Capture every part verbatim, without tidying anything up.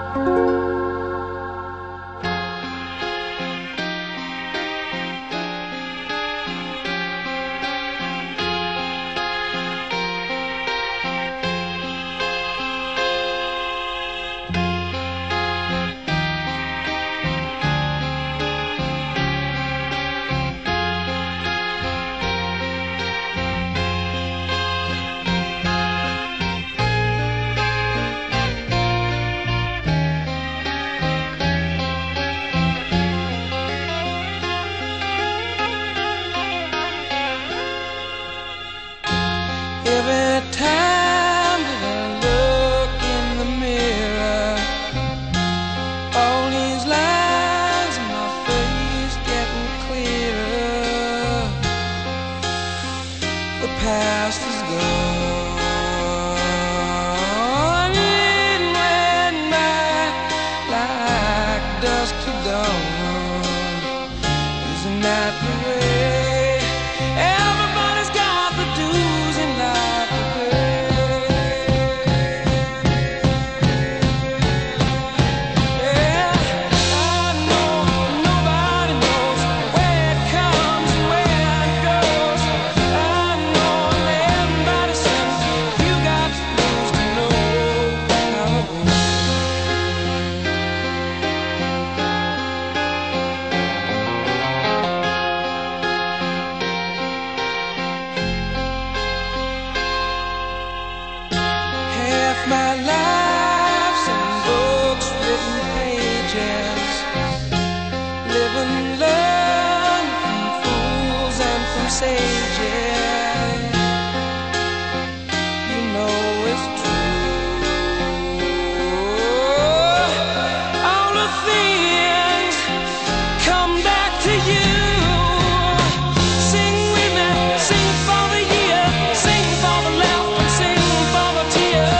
Every time that I look in the mirror, all these lines in my face getting clearer. The past is gone, it went by like dusk to dawn. Isn't that the way everybody's got the dues in life? My life's in books, written pages. Live and learn from fools and from sages. You know it's true. All the things come back to you. Sing with me, sing for the year, sing for the laugh and sing for the tear.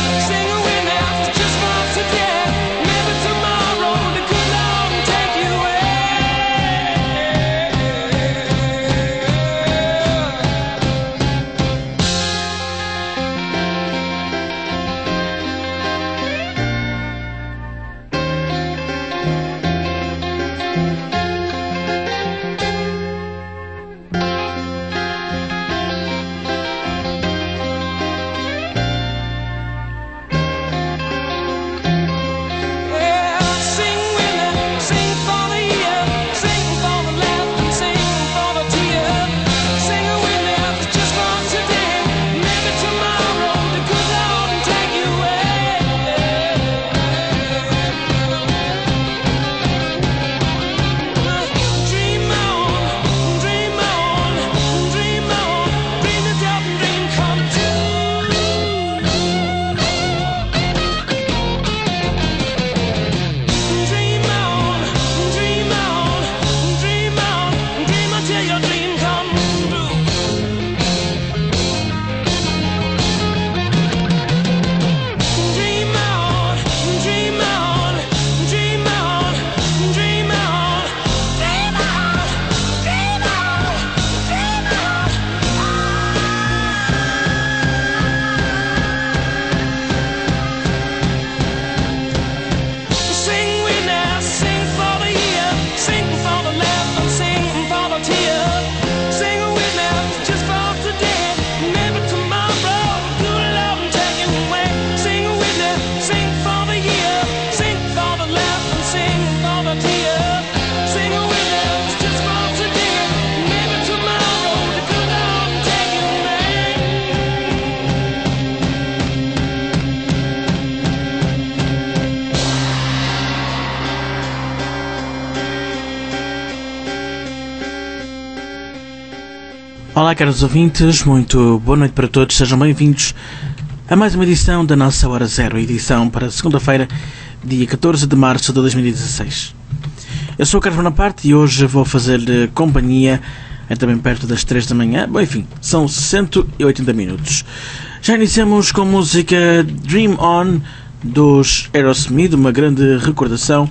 Olá, caros ouvintes, muito boa noite para todos, sejam bem-vindos a mais uma edição da nossa Hora Zero, edição para segunda-feira, dia catorze de março de dois mil e dezasseis. Eu sou o Carlos Bonaparte e hoje vou fazer-lhe companhia até bem perto das três da manhã. Bom, enfim, são cento e oitenta minutos. Já iniciamos com a música Dream On dos Aerosmith, uma grande recordação.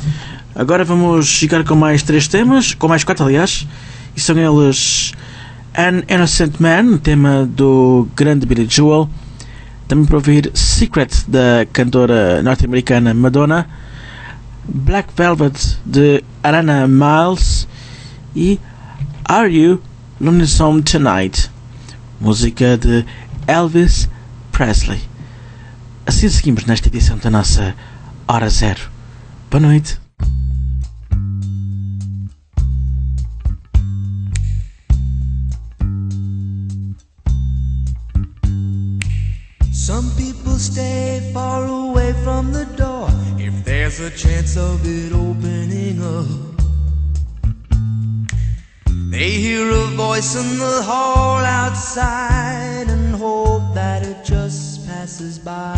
Agora vamos ficar com mais três temas, com mais quatro aliás, e são eles An Innocent Man, tema do grande Billy Joel, também para ouvir Secret, da cantora norte-americana Madonna, Black Velvet, de Alana Miles, e Are You Lonesome Tonight, música de Elvis Presley. Assim seguimos nesta edição da nossa Hora Zero. Boa noite. Some people stay far away from the door if there's a chance of it opening up. They hear a voice in the hall outside and hope that it just passes by.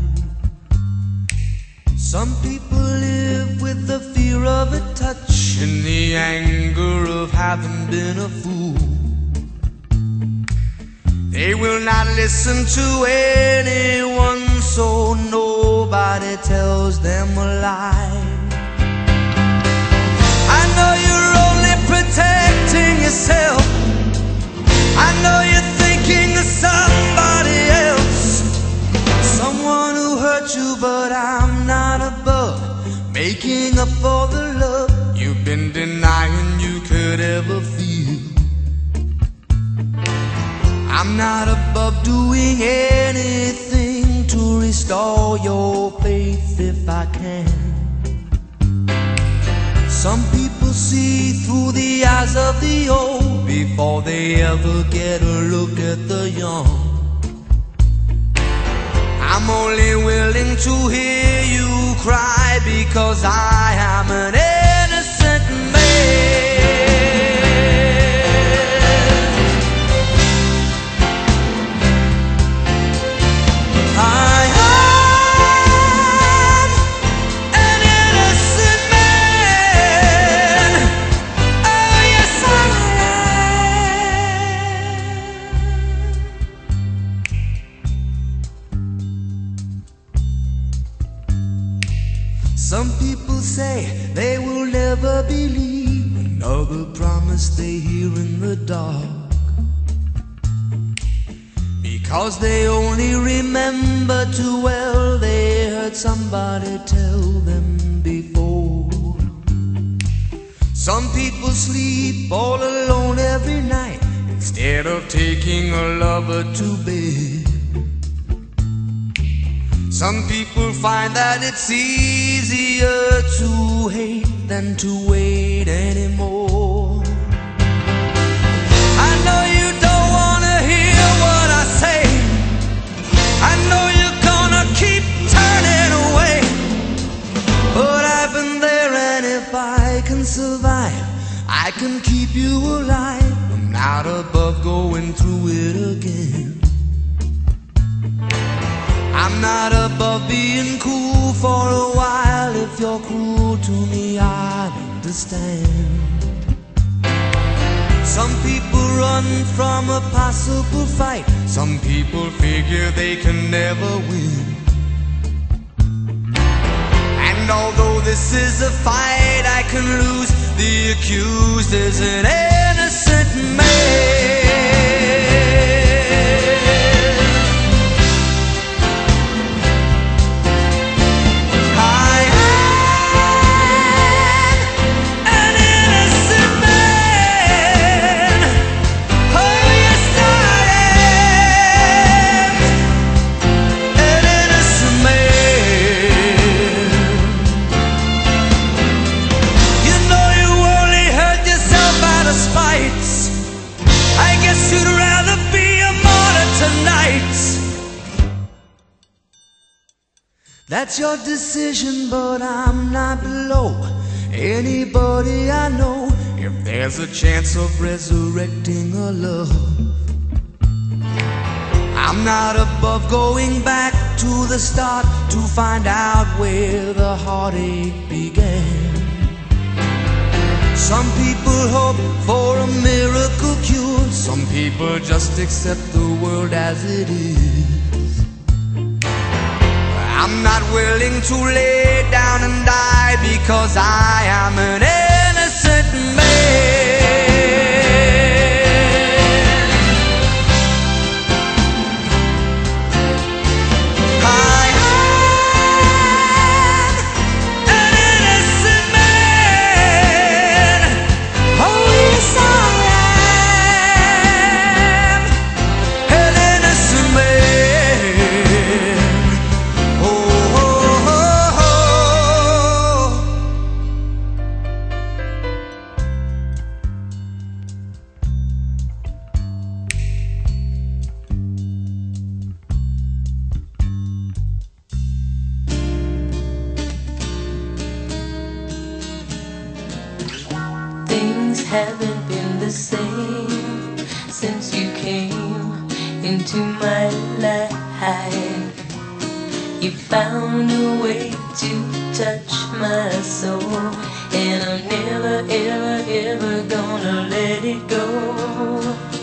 Some people live with the fear of a touch and the anger of having been a fool. They will not listen to anyone, so nobody tells them a lie. I know you're only protecting yourself. I know you're thinking of somebody else, someone who hurt you, but I'm not above making up for the love you've been denying you could ever feel. I'm not above doing anything to restore your faith if I can. Some people see through the eyes of the old before they ever get a look at the young. I'm only willing to hear you cry because I am an innocent man. I am an innocent man. Oh yes I am. Some people say they will never believe another promise they hear in the dark, because they only remember too well they heard somebody tell them before. Some people sleep all alone every night instead of taking a lover to bed. Some people find that it's easier to hate than to wait anymore. I know you don't wanna hear what I say. I know you're gonna keep turning away, but I've been there, and if I can survive, I can keep you alive. I'm not above going through it again. I'm not above being cool for a while. If you're cruel to me, I understand. Some people run from a possible fight. Some people figure they can never win. And although this is a fight I can lose, the accused is an innocent man. That's your decision, but I'm not below anybody I know. If there's a chance of resurrecting a love, I'm not above going back to the start to find out where the heartache began. Some people hope for a miracle cure. Some people just accept the world as it is. I'm not willing to lay down and die because I am an innocent man. haven't been the same since you came into my life. You found a way to touch my soul, and I'm never, ever, ever gonna let it go.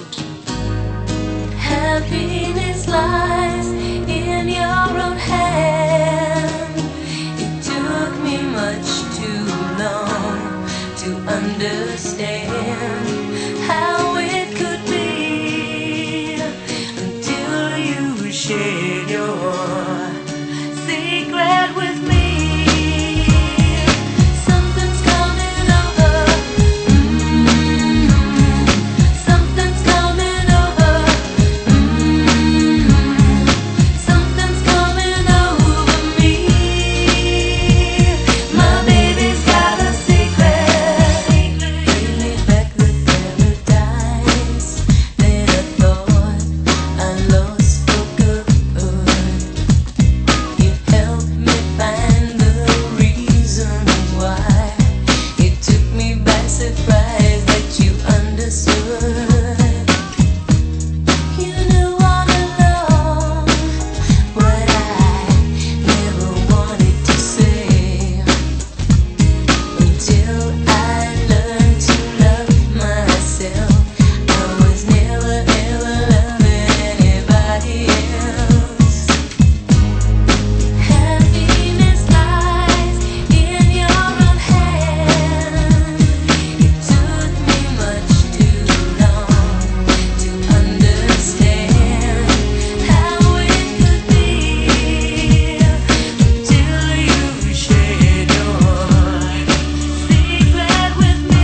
Happiness lies in your own hand. It took me much too long to understand how it could be until you shared your secret with me. Something's coming over. Mm-hmm. Something's coming over. Mm-hmm. Something's coming over me. My baby's got a secret. Bring me back the paradise that I thought I lost for good. You helped me find the reason why. It took me by surprise that you understood. You knew all along what I never wanted to say, until I learned to love myself. I was never ever loving anybody else. Happiness lies in your own hand. It took me much too long to understand how it could be until you shared your secret with me.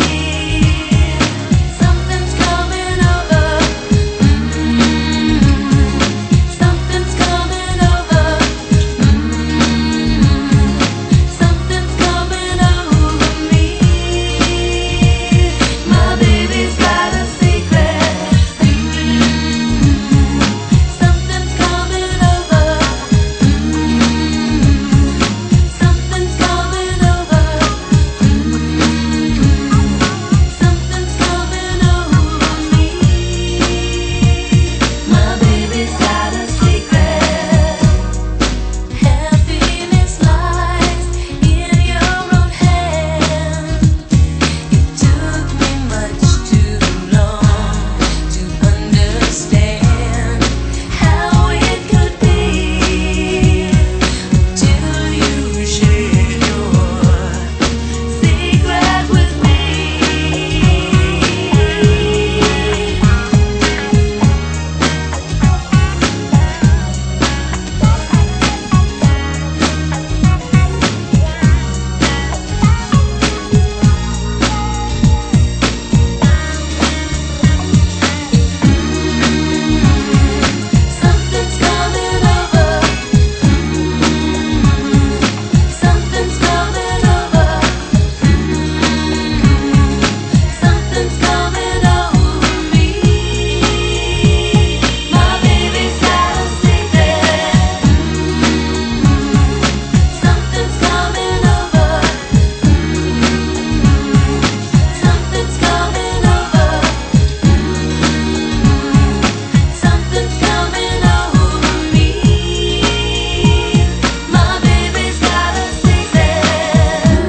Something's coming over. Mm-hmm. Something's coming over. Mm-hmm. Something's coming over me. My baby's got a secret. Mm-hmm. Something's coming over. Mm-hmm. Something's coming over. Mm-hmm. Something's coming over me. My baby's got a secret. Happiness lies in your own hand. It took me much too long to understand how it could be until you shared your secret with me. Something's coming over. Mm-hmm. Something's coming over. Mm-hmm. Something's coming over me. My baby's got a secret. Mm-hmm. Something's coming over. Mm-hmm. Something's coming over. Mm-hmm. Something's coming over me. My baby's got a secret.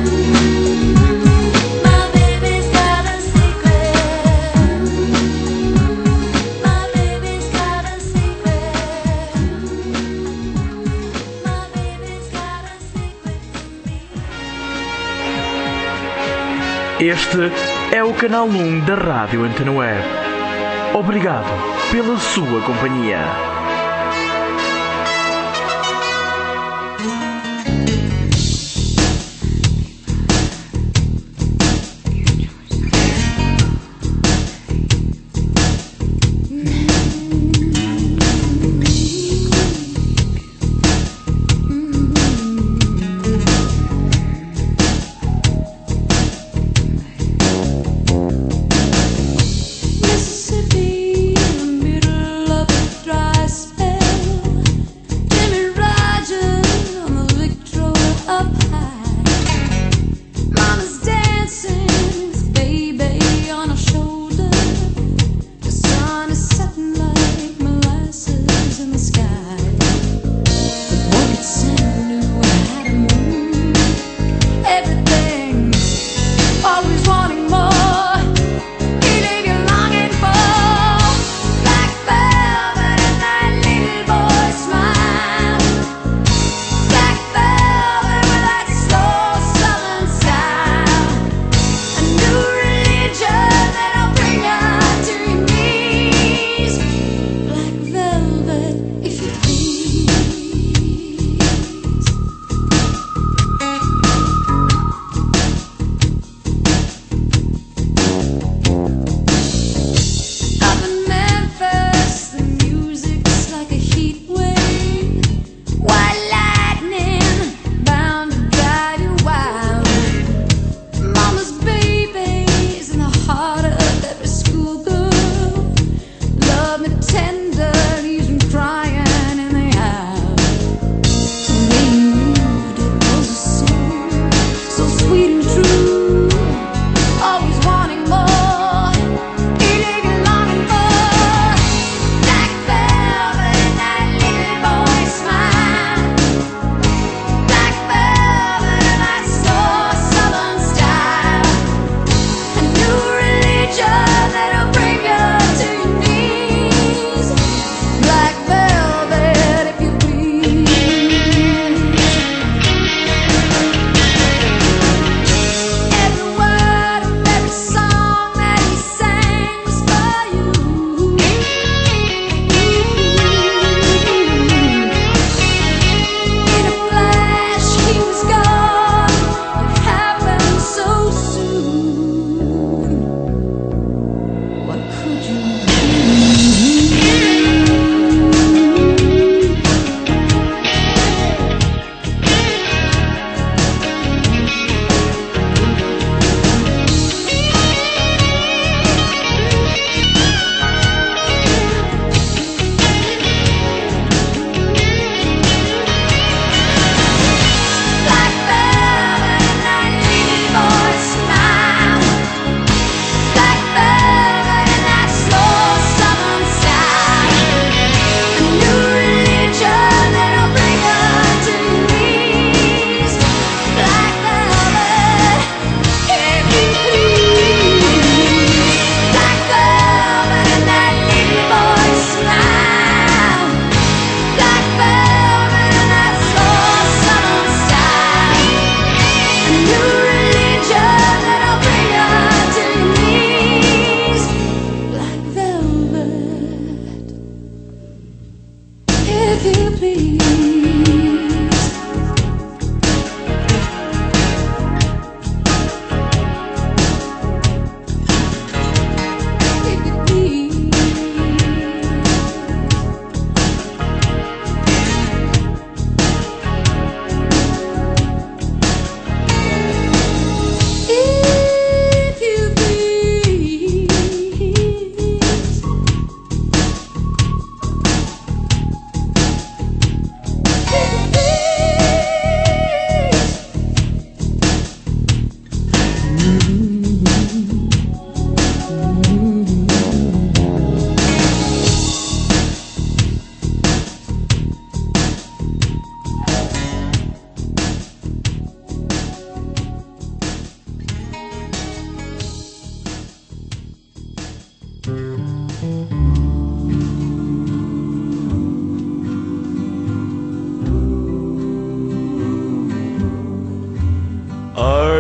My baby's got a secret. My baby's got a secret. My baby's got a secret for me. Este é o canal um da Rádio Antena Web. Obrigado pela sua companhia. Mississippi in the middle of the dry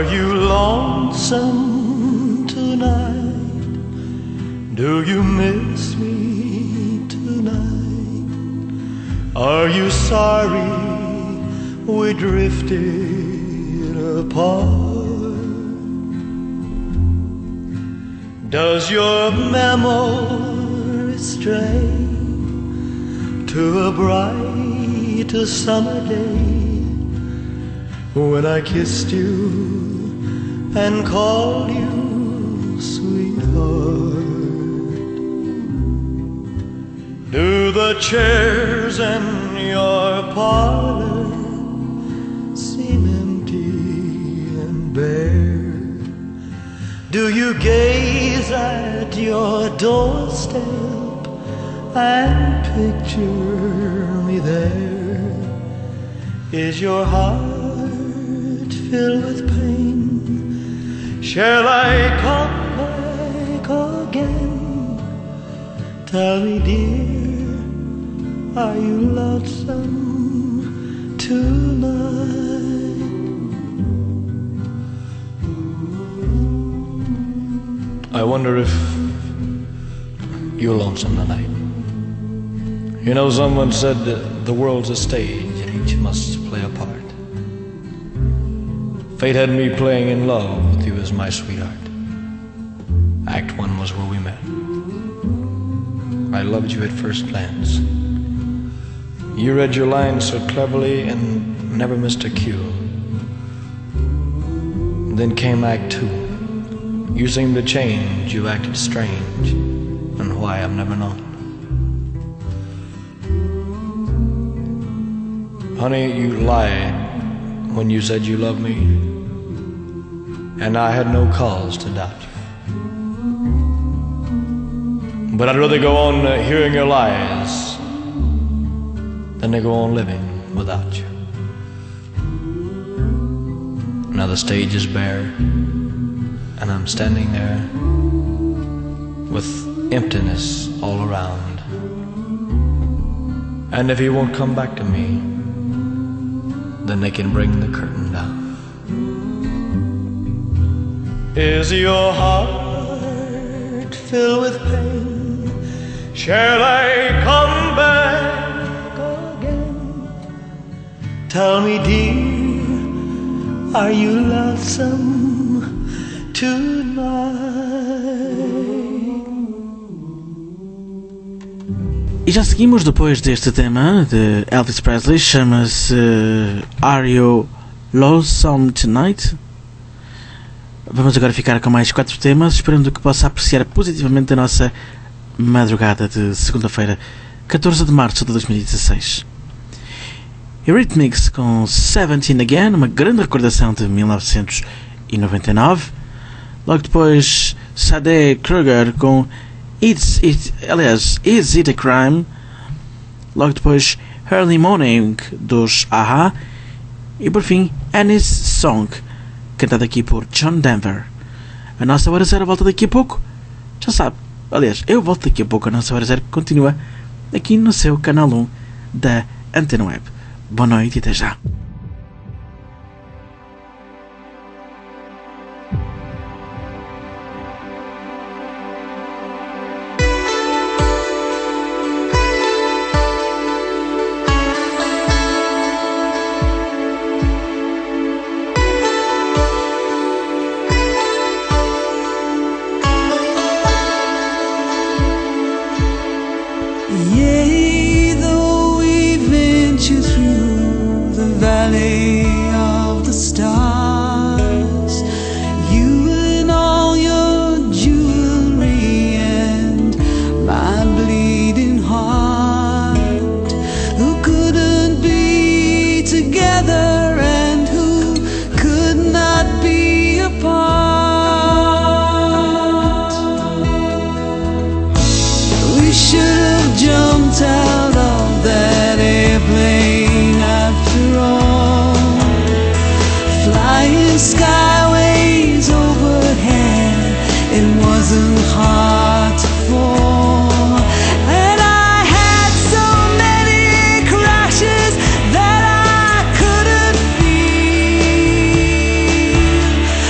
Are you lonesome tonight? Do you miss me tonight? Are you sorry we drifted apart? Does your memory stray to a bright summer day when I kissed you and called you sweetheart? Do the chairs in your parlor seem empty and bare? Do you gaze at your doorstep and picture me there? Is your heart filled with pain? Shall I come back again? Tell me, dear, are you lonesome tonight? I wonder if you're lonesome tonight. You know, someone said that the world's a stage and each must play a part. Fate had me playing in love with you as my sweetheart. Act one was where we met. I loved you at first glance. You read your lines so cleverly and never missed a cue. Then came Act two. You seemed to change, you acted strange, and why I've never known. Honey, you lied when you said you loved me, and I had no cause to doubt you. But I'd rather go on uh, hearing your lies than to go on living without you. Now the stage is bare, and I'm standing there with emptiness all around. And if he won't come back to me, then they can bring the curtain down. Is your heart filled with pain? Shall I come back again? Tell me, dear, are you lonesome tonight? E já seguimos depois deste tema de Elvis Presley, chama-se Are You Lonesome Tonight? Vamos agora ficar com mais quatro temas, esperando que possa apreciar positivamente a nossa madrugada de segunda-feira, catorze de março de dois mil e dezasseis. Eurythmics com Seventeen Again, uma grande recordação de mil novecentos e noventa e nove. Logo depois, Sade Kruger com It's It, aliás, Is It a Crime? Logo depois, Early Morning dos A H. E por fim, Annie's Song, cantada aqui por John Denver. A nossa hora zero volta daqui a pouco. Já sabe, aliás, eu volto daqui a pouco. A nossa hora zero continua aqui no seu canal um da Antena Web. Boa noite e até já. Yea, though we venture through the valley of the stars, you and all your jewelry and my bleeding heart, who couldn't be together and who could not be apart. We should have jumped out of that airplane after all, flying skyways overhead. It wasn't hard to fall, and I had so many crashes that I couldn't feel.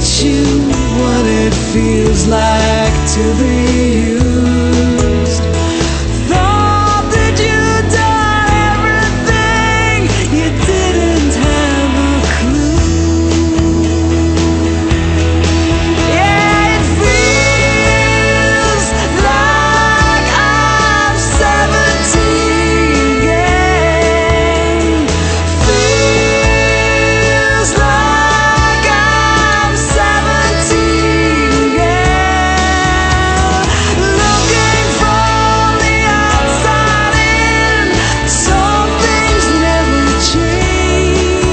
teach you what it feels like to be used. Thought that you'd done everything, you didn't have a clue. Yeah, it feels like I'm seventeen again. Feels like I'm seventeen again. Looking from the outside in, some things never change.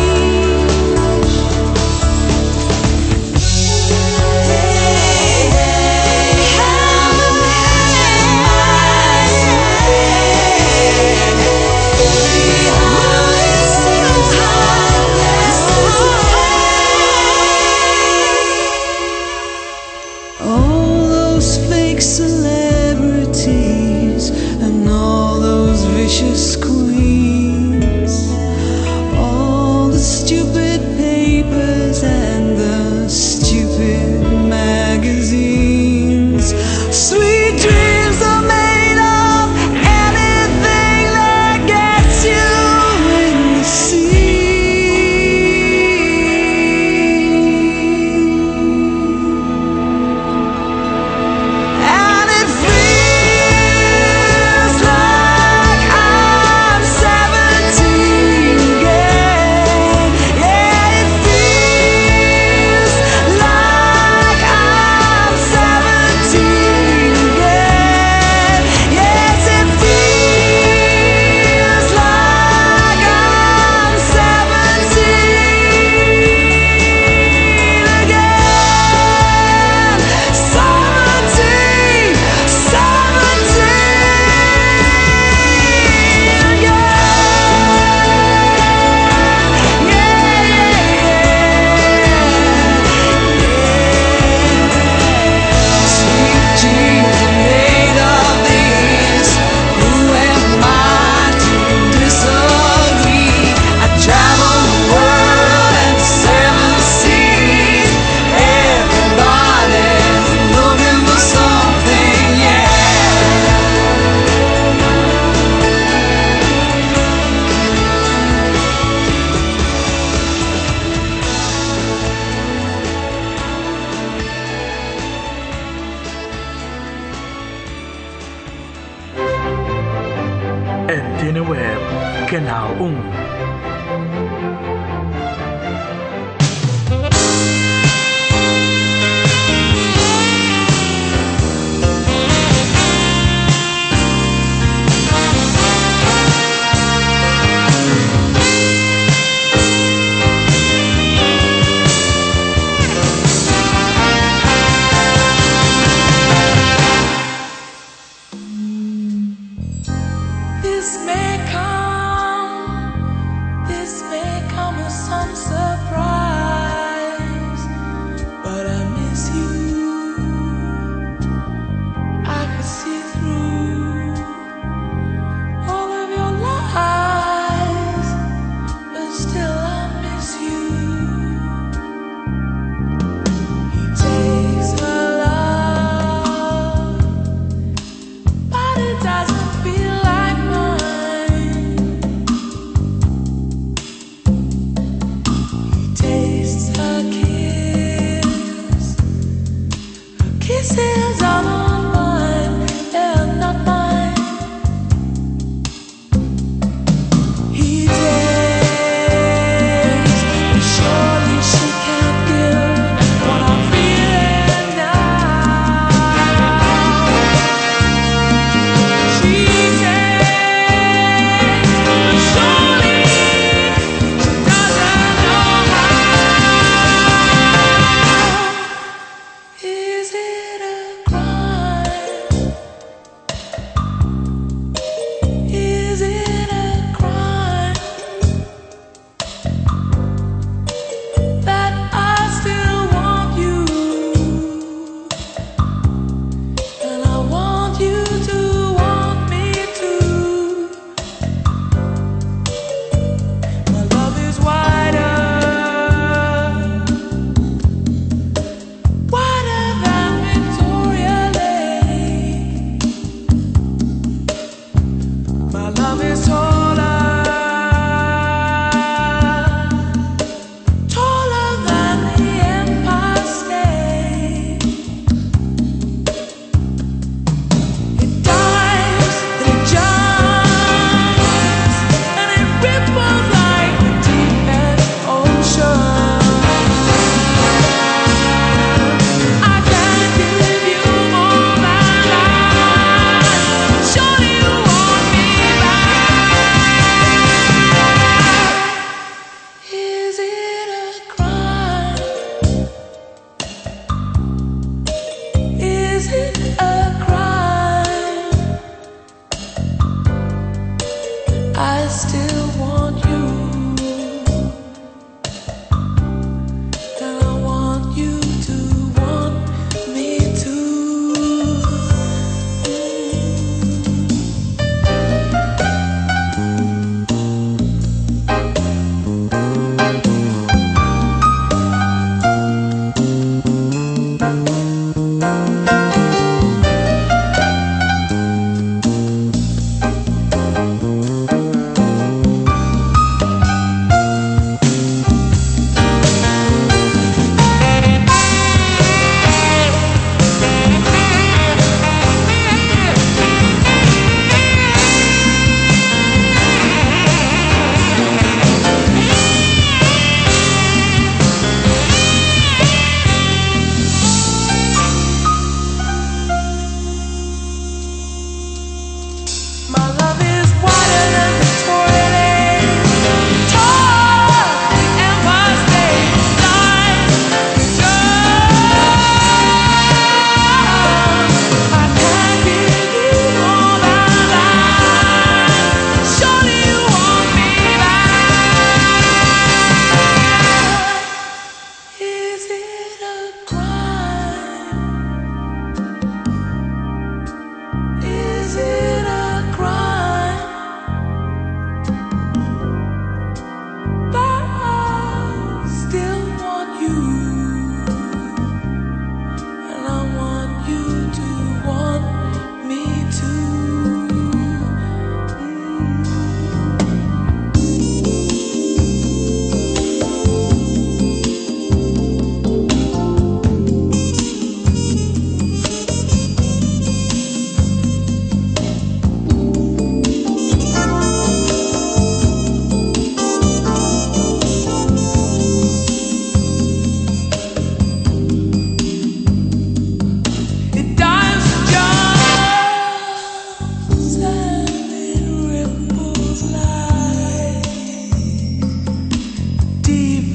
All those fake celebrities and all those vicious queens, all the stupid papers and the stupid magazines. Sweet dreams are made of anything that gets you in the sea. And it feels like I'm seventeen again. Yeah, it feels like I'm seventeen again. Yes, it feels like I'm seventeen again. Seventeen, seventeen again. Sweet dreams are made of these. Who am I to disagree? I travel the world and seven seas. Everybody's looking for something, yeah. Antena Web, Canal um. This may come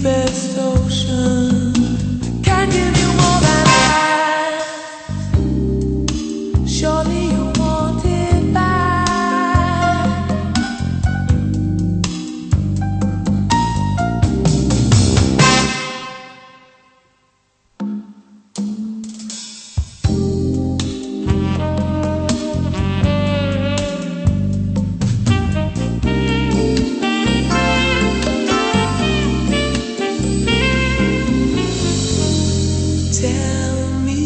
deepest ocean can give you more than I. Surely you want it back. Tell me,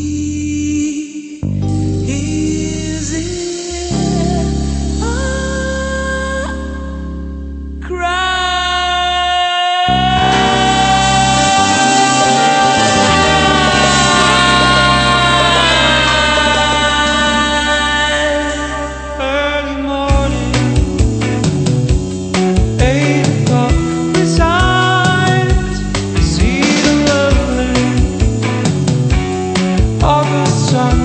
is it a crime? Early morning, eight o'clock besides, see the lovely August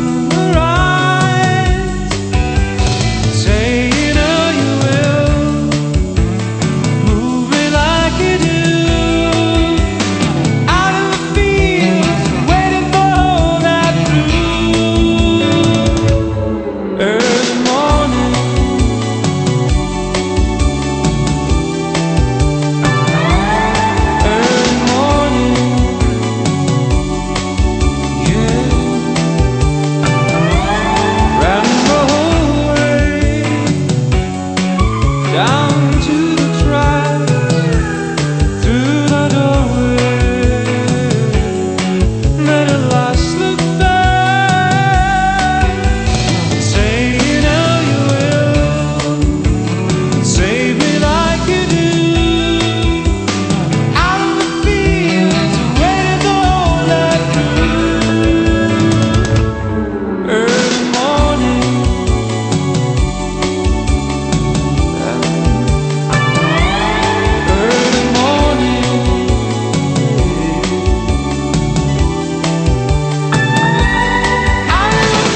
sunrise, say you know you will move me like you do, out of the fields, waiting for that blue. Early morning, early morning, yeah. Ran the whole way down to the track, through the doorway, then at last look back and say you know you will save me like you do, out of the fields, waiting to hold that blue. Early morning, early morning, out of the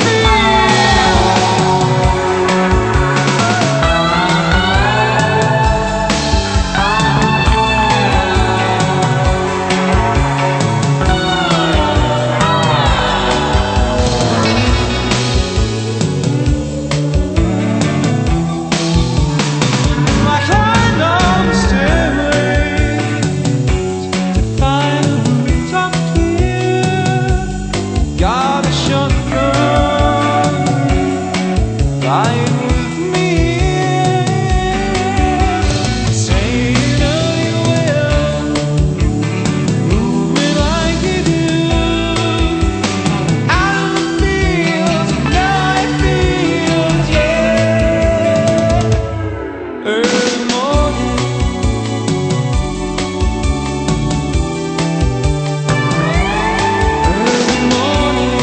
I climbed on the stairway to find a rooftop clear. Got a shotgun lying with me here. Say you know you will move me like you do, out of the fields, night fields, yeah. Early morning, early morning,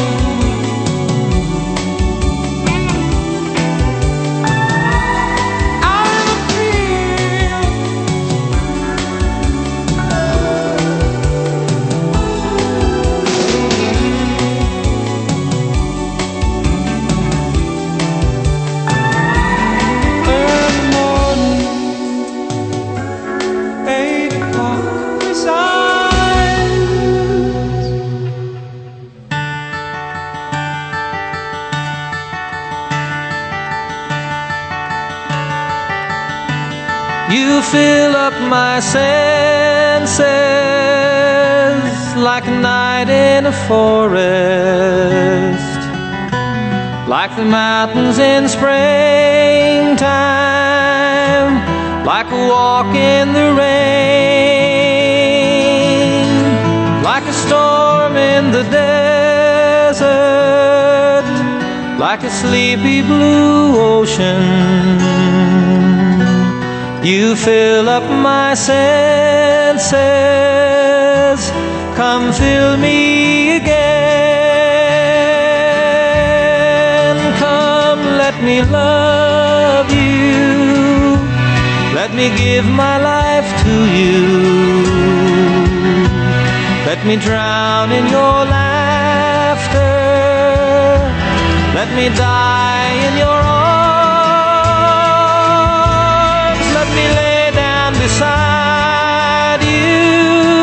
out of the fields. Early morning, eight o'clock besides. You fill up my senses like a night in a forest, like the mountains in springtime, like a walk in the rain, like a storm in the desert, like a sleepy blue ocean. You fill up my senses, come fill me again. Come, let me love you, let me give my life to you, let me drown in your laughter, let me die in your arms, let me lay down beside you.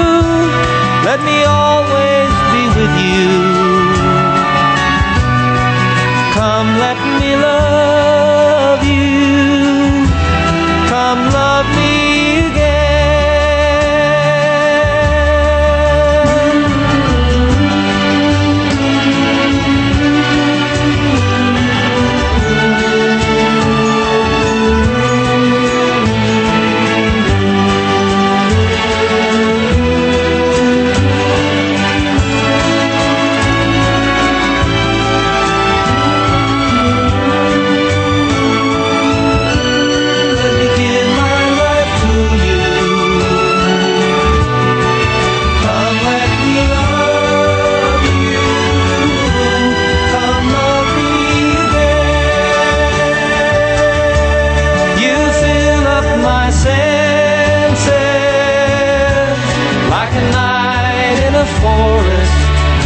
forest,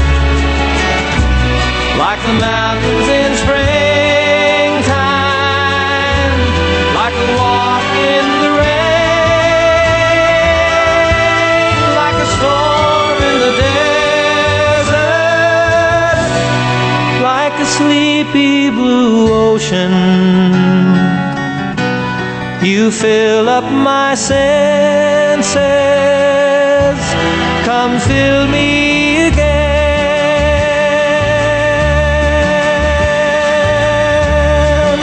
like the mountains in springtime, like a walk in the rain, like a storm in the desert, like a sleepy blue ocean. You fill up my senses, come fill me again.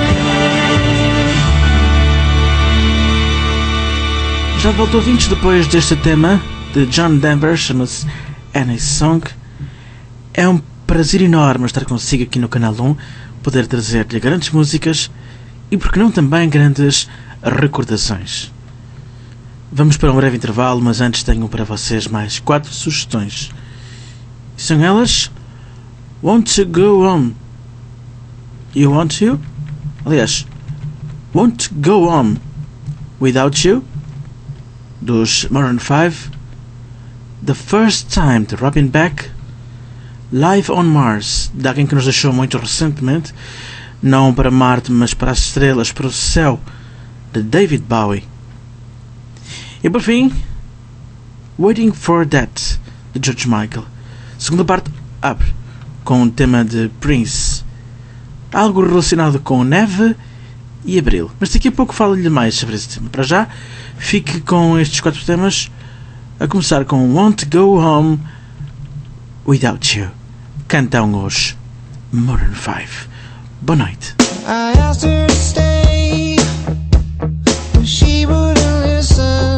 Já de volta, ouvintes, depois deste tema de John Denver, chama-se Annie's Song. É um prazer enorme estar consigo aqui no Canal um, poder trazer-lhe grandes músicas e, por que não, também grandes recordações. Vamos para um breve intervalo, mas antes tenho para vocês mais quatro sugestões. E são elas: Want to Go On, You Want To? Aliás, Won't Go On Without You, dos Maroon five, The First Time, de Robin Beck, Live on Mars, de alguém que nos deixou muito recentemente, não para Marte, mas para as estrelas, para o céu, de David Bowie. E por fim, Waiting for That, de George Michael. A segunda parte abre com um tema de Prince, algo relacionado com neve e abril. Mas daqui a pouco falo-lhe mais sobre esse tema. Para já, fique com estes quatro temas, a começar com Won't Go Home Without You. Cantam hoje Maroon five. Boa noite. I asked her to stay, but she wouldn't listen.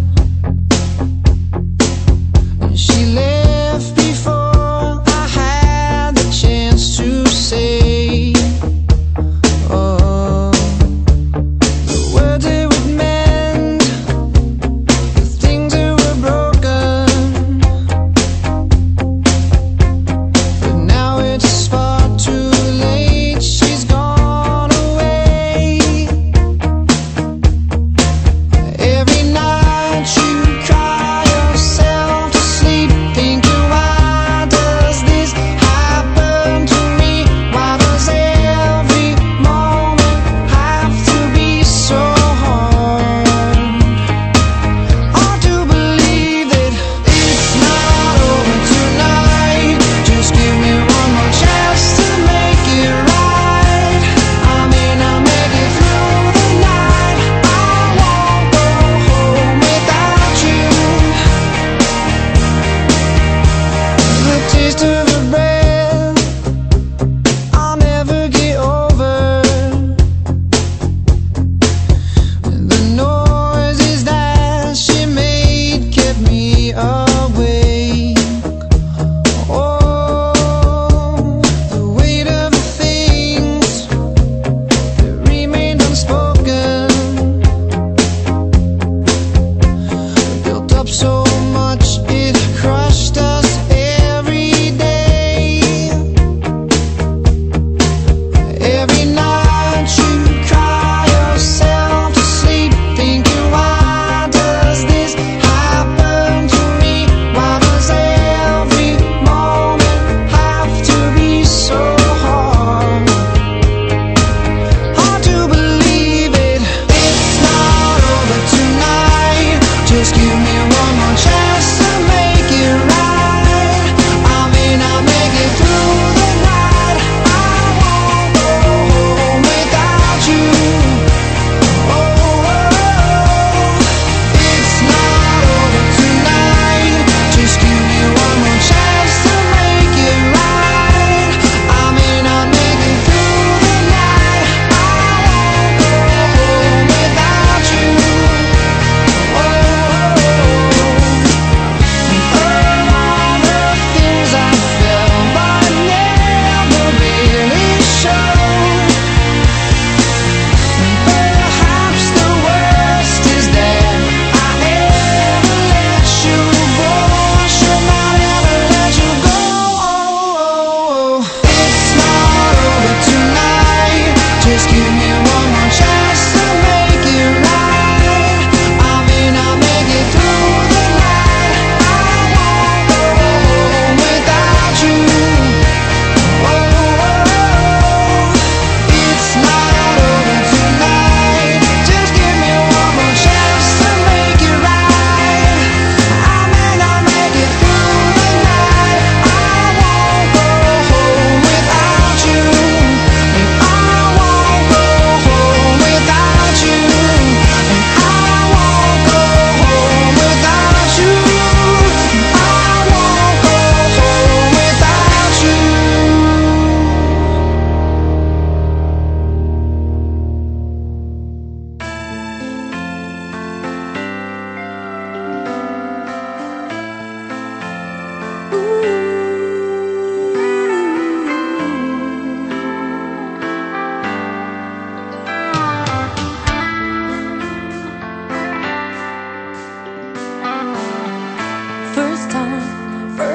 And she left before I had the chance to say, oh, the words that would mend the things that were broken. But now it's far too late. She's gone away.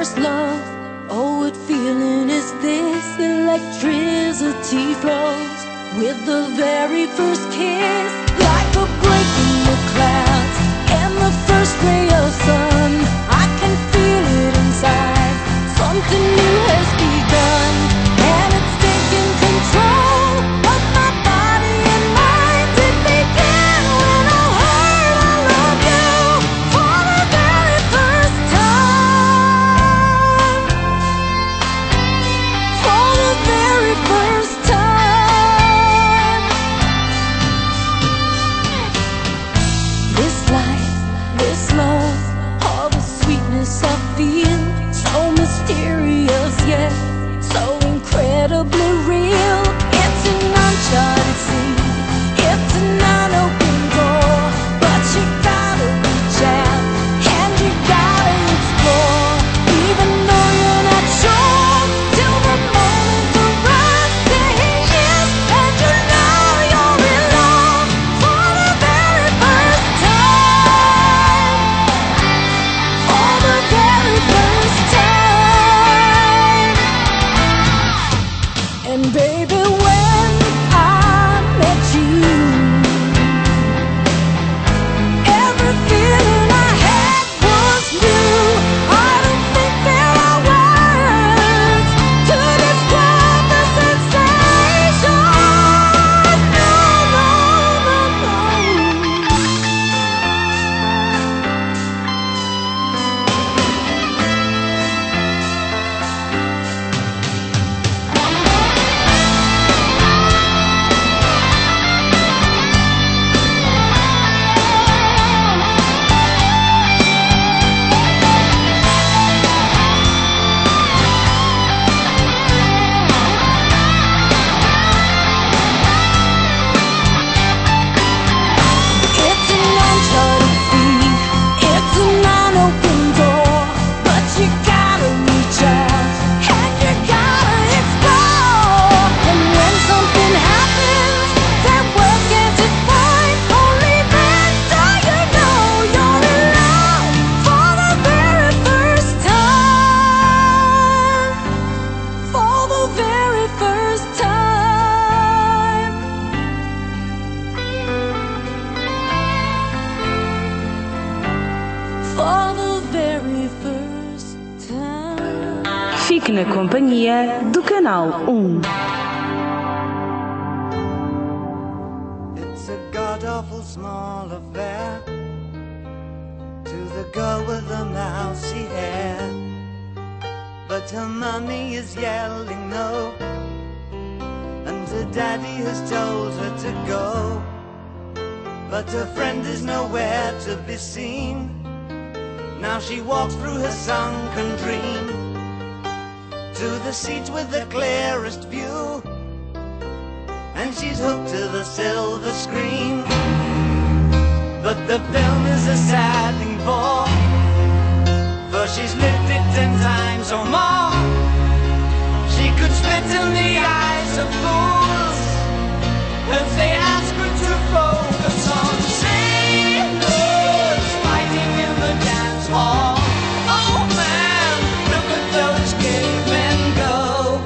first love. Oh, what feeling is this? Electricity flows with the very first kiss, like a break in the clouds and the first ray of sun. I can feel it inside. Something new has begun, and it's taking control of my body and mind. It began when I heard I love you for the very first time. For the very first time. This life, this love, all the sweetness I feel, so mysterious yet so incredibly real. It's an uncharted sea, it's an unopened door, but you gotta reach out and you gotta explore, even though you're not sure, till the moment the right say yes, and you know you're in love for the very first time. For the very first time. And baby, when I met you, every feeling I had was new. I don't think there are words to describe the sensation. No, no, no, no. It's an uncharted sea, it's an unopened door, but you gotta reach out and you gotta explore. And when something happens that words can't define, only then do you know you're in love for the very first time. For the very first time. For the very first time. Fique na companhia do Canal um. It's a god-awful small affair to the girl with the mousy hair, but her mummy is yelling no, and her daddy has told her to go, but her friend is nowhere to be seen. Now she walks through her sunken dream to the seat with the clearest view, and she's hooked to the silver screen. But the film is a sad thing for, for she's lived it ten times or more. She could spit in the eyes of fools if they ask her to focus on sailors fighting in the dance hall. Oh man, look at those cavemen go.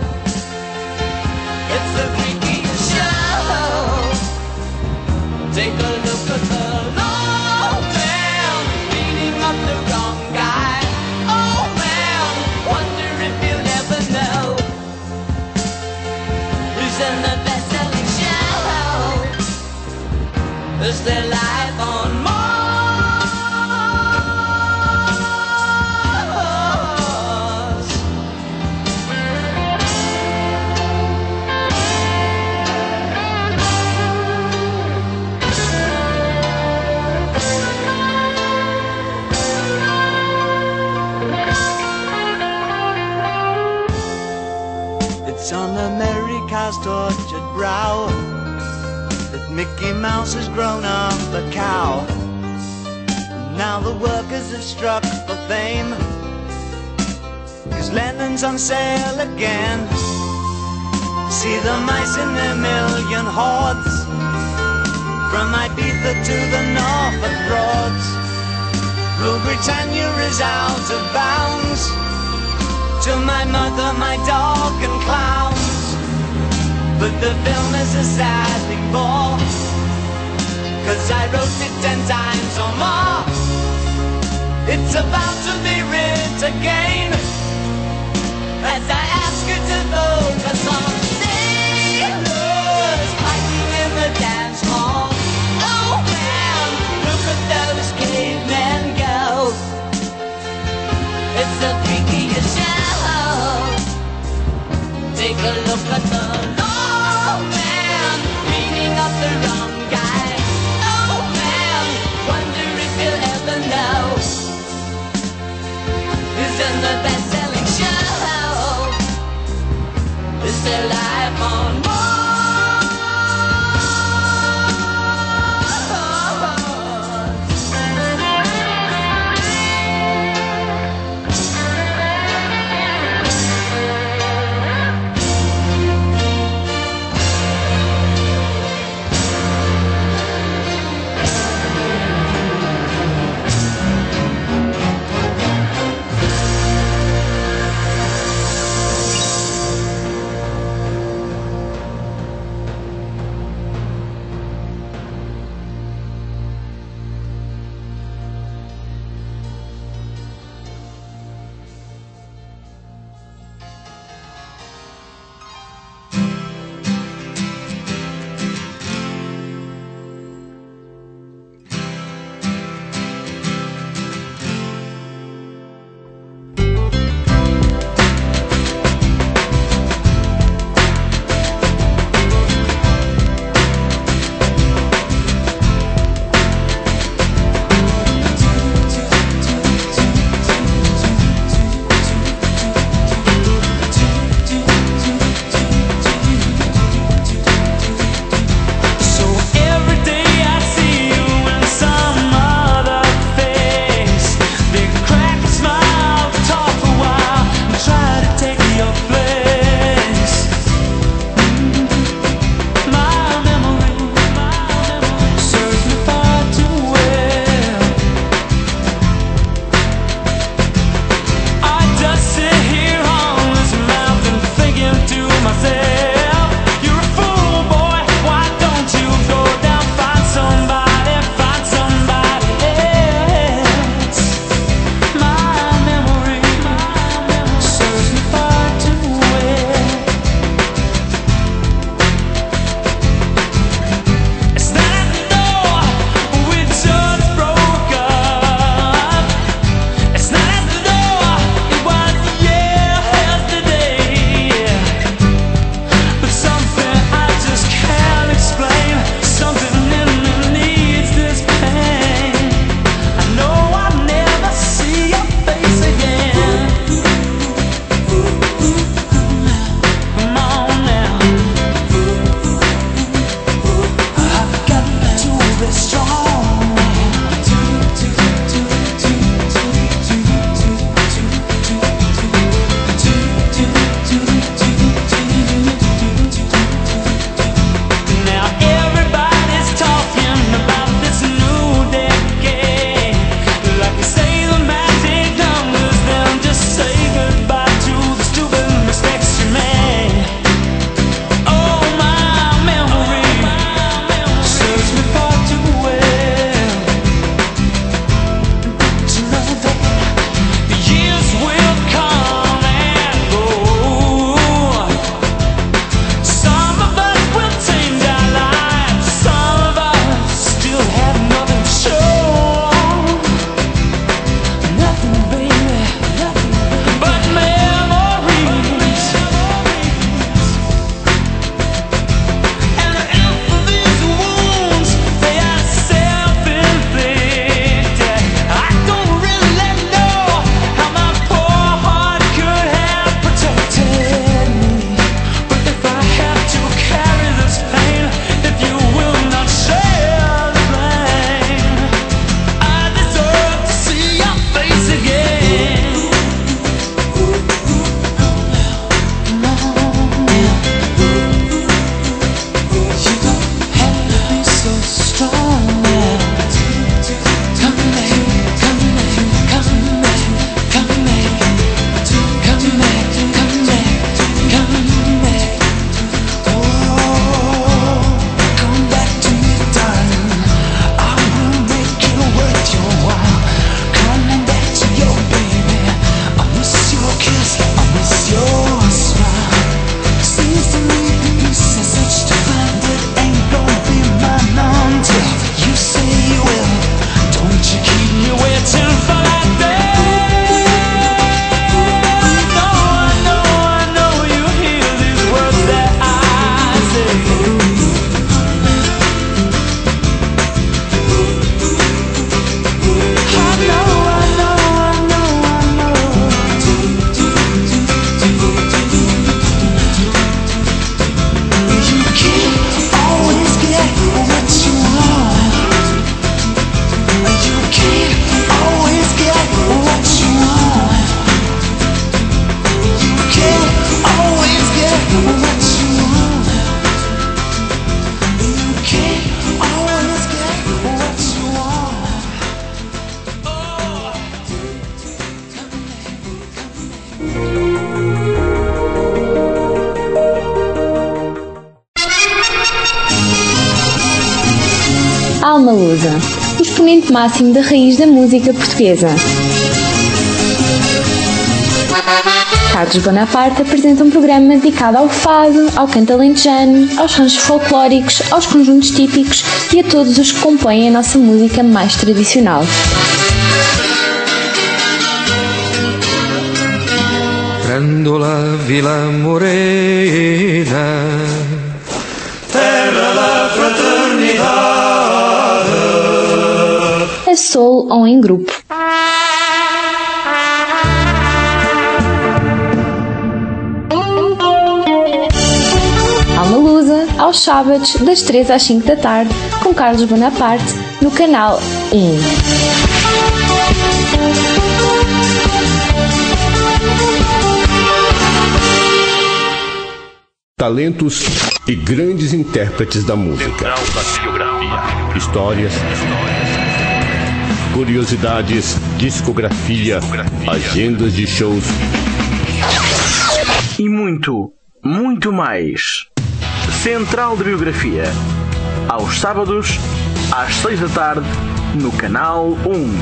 It's the freakiest show. Take a look at the low man beating up the wrong guy. Oh man, wonder if you'll ever know who's in the best-selling show. Is there life on Mars? It's on America's tortured brow that Mickey Mouse has grown up a cow. And now the workers have struck for fame, 'cause Lennon's on sale again. See the mice in their million hordes, from Ibiza to the Norfolk Broads. Rule Britannia is out of bounds, to my mother, my dog and clowns. But the film is a sad thing more, 'cause I wrote it ten times or more. It's about to be writ again, as I ask you to vote for some sailors fighting in the dance hall. Oh man, look at those cavemen go. It's the freakiest show. Take a look at the old man beating up the wrong guy. Oh man, wonder if you'll ever know who's in the best Alma Lusa, o exponente máximo da raiz da música portuguesa. Carlos Bonaparte apresenta um programa dedicado ao fado, ao canto alentejano, aos ranchos folclóricos, aos conjuntos típicos e a todos os que compõem a nossa música mais tradicional. Grandola Vila Morena, terra da fraternidade. A solo ou em grupo. Alma Lusa, aos sábados, das três às cinco da tarde, com Carlos Bonaparte, no canal um. Talentos e grandes intérpretes da música. Histórias, curiosidades, discografia, agendas de shows e muito, muito mais. Central de Biografia, aos sábados, às seis da tarde, no canal um.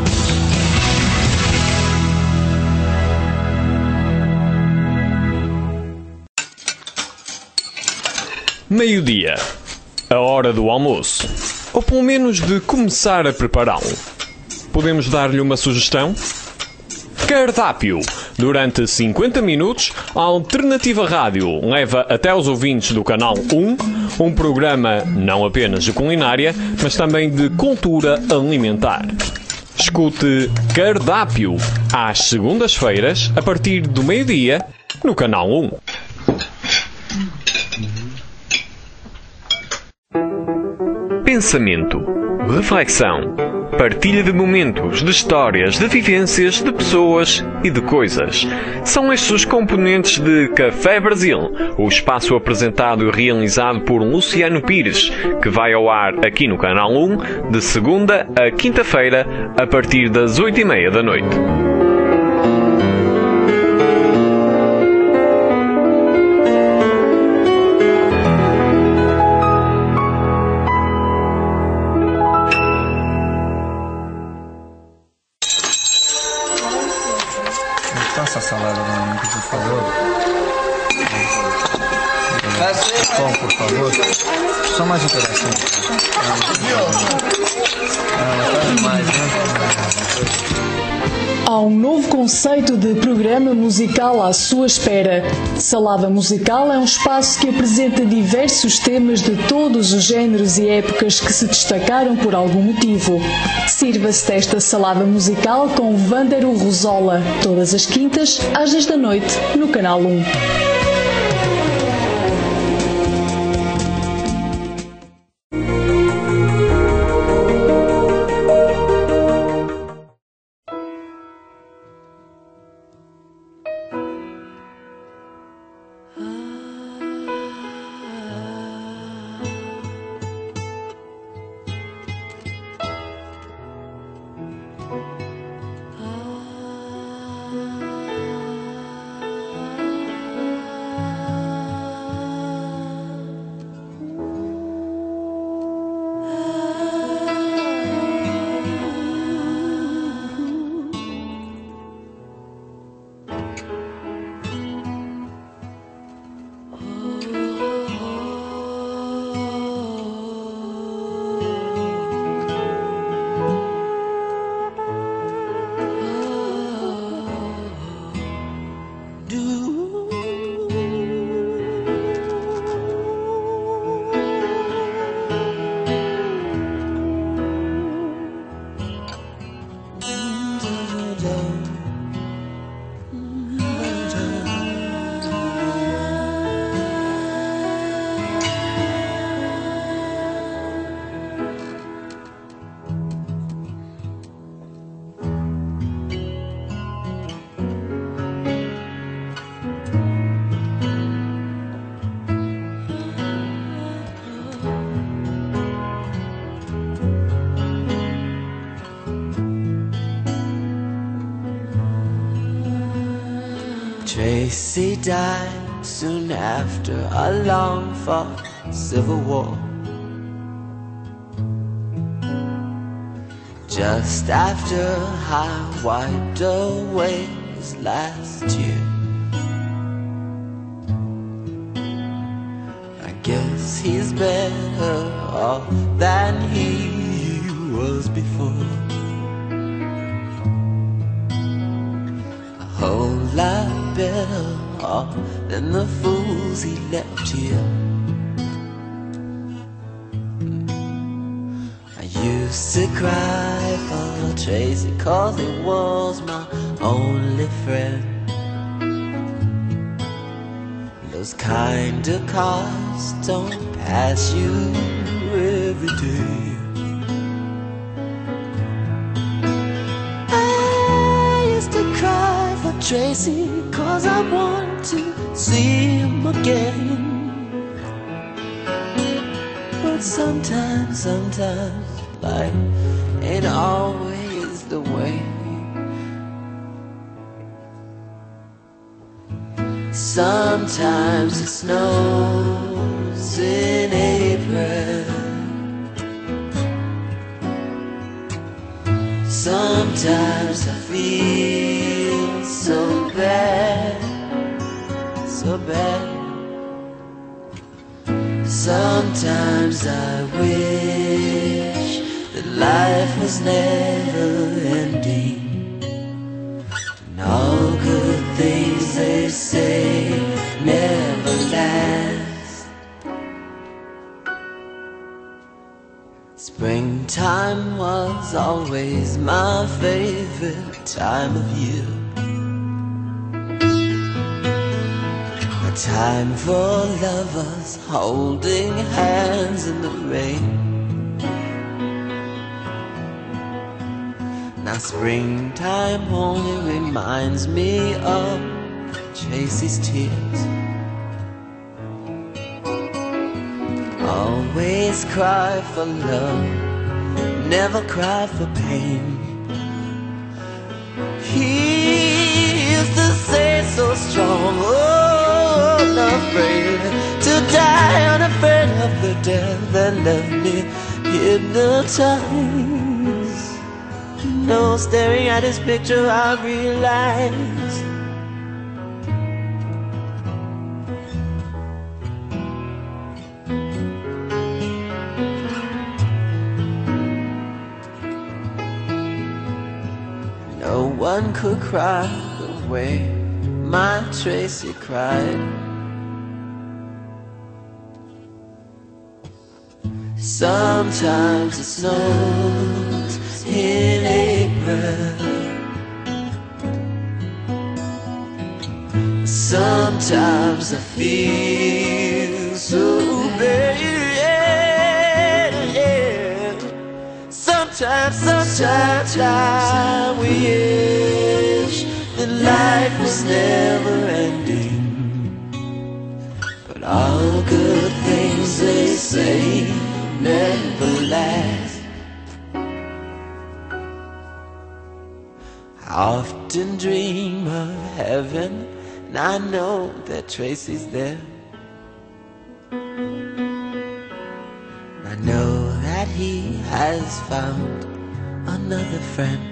Meio-dia, a hora do almoço, ou pelo menos de começar a prepará-lo. Podemos dar-lhe uma sugestão? Cardápio. Durante cinquenta minutos, a Alternativa Rádio leva até aos ouvintes do canal um um programa não apenas de culinária, mas também de cultura alimentar. Escute Cardápio às segundas-feiras, a partir do meio-dia, no canal um. Pensamento, reflexão, partilha de momentos, de histórias, de vivências, de pessoas e de coisas. São estes os componentes de Café Brasil, o espaço apresentado e realizado por Luciano Pires, que vai ao ar aqui no canal um, de segunda a quinta-feira, a partir das oito e meia da noite. Essa salada não, por favor. Pão, por favor. Só mais um pedacinho. Ah, tá demais, né? Há um novo conceito de programa musical à sua espera. Salada Musical é um espaço que apresenta diversos temas de todos os géneros e épocas que se destacaram por algum motivo. Sirva-se desta salada musical com Vândaro Rosola, todas as quintas, às dez da noite, no canal um. Tracy died soon after a long-fought civil war. just after I wiped away his last year. I guess he's better off than he was before. A whole lot better off than the fools he left here. I used to cry for Tracy, cause he was my only friend. Those kind of cars don't pass you every day. I used to cry for Tracy, cause I want to see him again. But sometimes, sometimes life ain't always the way. Sometimes it snows in April. Sometimes I feel so bad, so bad. Sometimes I wish that life was never ending. And all good things they say never last. Springtime was always my favorite time of year. A time for lovers holding hands in the rain. Now springtime only reminds me of Tracy's tears. Always cry for love, never cry for pain. He used to say so strong, oh, unafraid to die, unafraid of the death that left me hypnotized. No, staring at his picture I realized no one could cry the way my Tracy cried. Sometimes it snows in April. Sometimes I feel so bad. Sometimes, sometimes I wish that life was never ending. But all good things they say never last. I often dream of heaven, and I know that Tracy's there. I know that he has found another friend.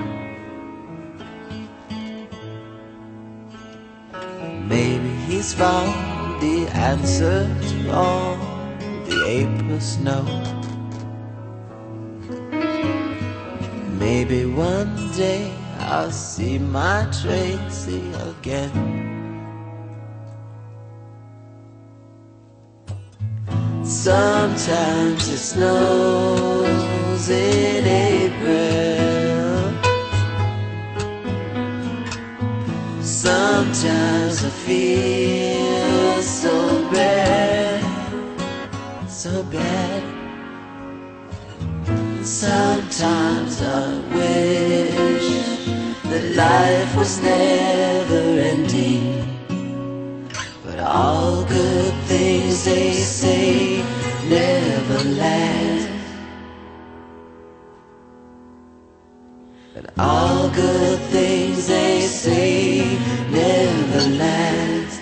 Maybe he's found the answer to all the April snow. Maybe one day I'll see my Tracy again. Sometimes it snows in April. Sometimes I feel so bad, so bad. Sometimes I wish that life was never ending. But all good things they say never last. But all good things they say never last.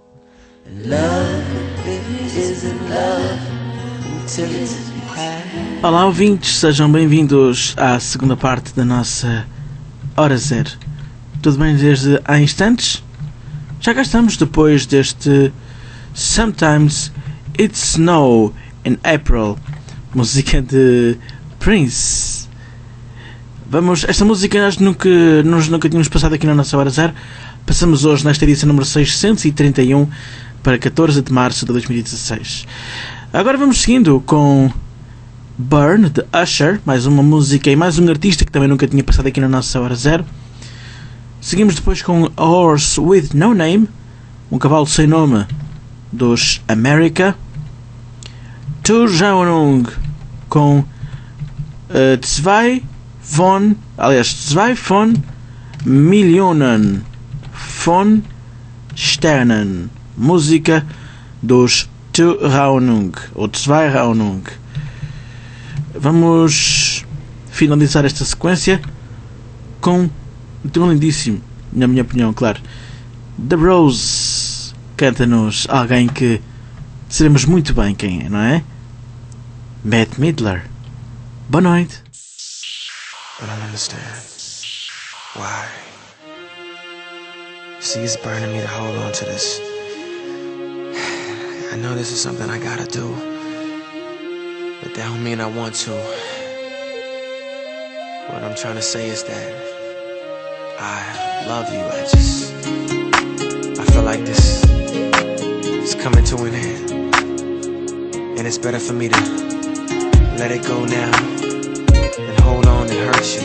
And love, it isn't love until it's past. Olá ouvintes, sejam bem-vindos à segunda parte da nossa Hora Zero. Tudo bem desde há instantes? Já cá estamos depois deste Sometimes It Snow in April, música de Prince. Vamos, esta música nós nunca, nós nunca tínhamos passado aqui na nossa Hora Zero. Passamos hoje nesta edição número seiscentos e trinta e um para catorze de março de dois mil e dezasseis. Agora vamos seguindo com Burn, de Usher, mais uma música e mais um artista que também nunca tinha passado aqui na nossa Hora Zero. Seguimos depois com A Horse with No Name, um cavalo sem nome, dos America. Tu Jaunung com uh, Zwei von, aliás, Zwei von Millionen von Sternen, música dos Tu Raunung, ou Zwei Raunung. Vamos finalizar esta sequência com um tema lindíssimo, na minha opinião, claro. The Rose canta-nos alguém que sabemos muito bem quem é, não é? Bette Midler. Boa noite. I don't understand. Why? See, it's burning me to hold on to this. I know this is something I gotta do, but that don't mean I want to. What I'm trying to say is that I love you. I just, I feel like this is coming to an end, and it's better for me to let it go now and hold on and hurt you.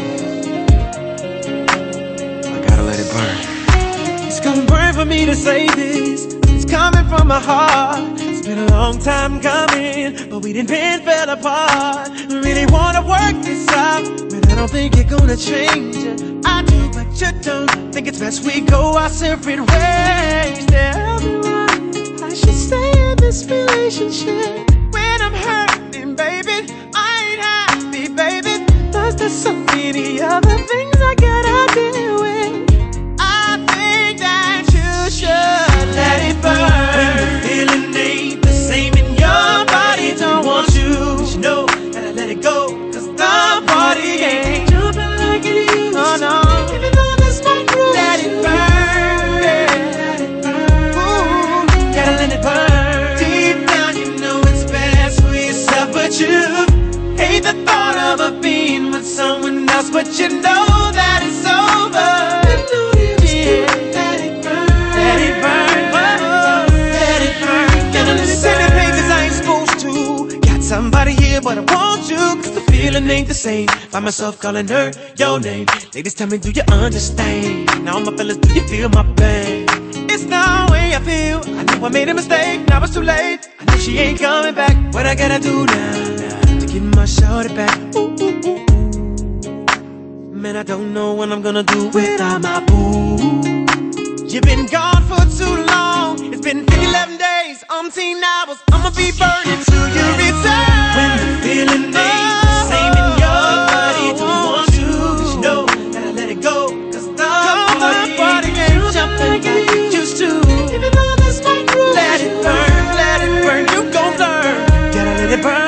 I gotta let it burn. It's gonna burn for me to say this. It's coming from my heart. It's been a long time coming, but we didn't been fell apart. Really wanna work this out, but I don't think you're gonna change it. I do, but you don't. Think it's best we go our separate ways. Tell me why I should stay in this relationship when I'm hurting, baby. I ain't happy, baby. Plus there's so many other things I gotta deal with. I think that you should let it burn. When the feeling ain't the same in your body, don't want you. But you know that I let it go, cause the body ain't jumping like it used to. Oh no, even though this might grow, let it burn, let it burn. Ooh, gotta let it burn. Deep down you know it's best for yourself, but you hate the thought of her being with someone else, but you know that it's over. Yeah, let it burn, let it burn, oh, let it burn. Gotta let it burn. Send me papers I ain't supposed to. Got somebody here, but I want you, cause the feeling ain't the same. Find myself calling her your name. Ladies, tell me, do you understand? Now my fellas, do you feel my pain? It's the way I feel. I know I made a mistake, now it's too late. I know she ain't coming back. What I gotta do now to get my shorty back? Ooh, ooh, ooh, ooh. Man, I don't know what I'm gonna do without my boo. You've been gone for too long. It's been eleven days, umpteen hours. I'ma be burning till you return. When the feeling ain't the same in your body, don't want you, cause you know that I let it go. Cause the body, body ain't jumping like it used to. Even though this might grow, let it burn, let it burn. You gon' learn, gotta let it burn.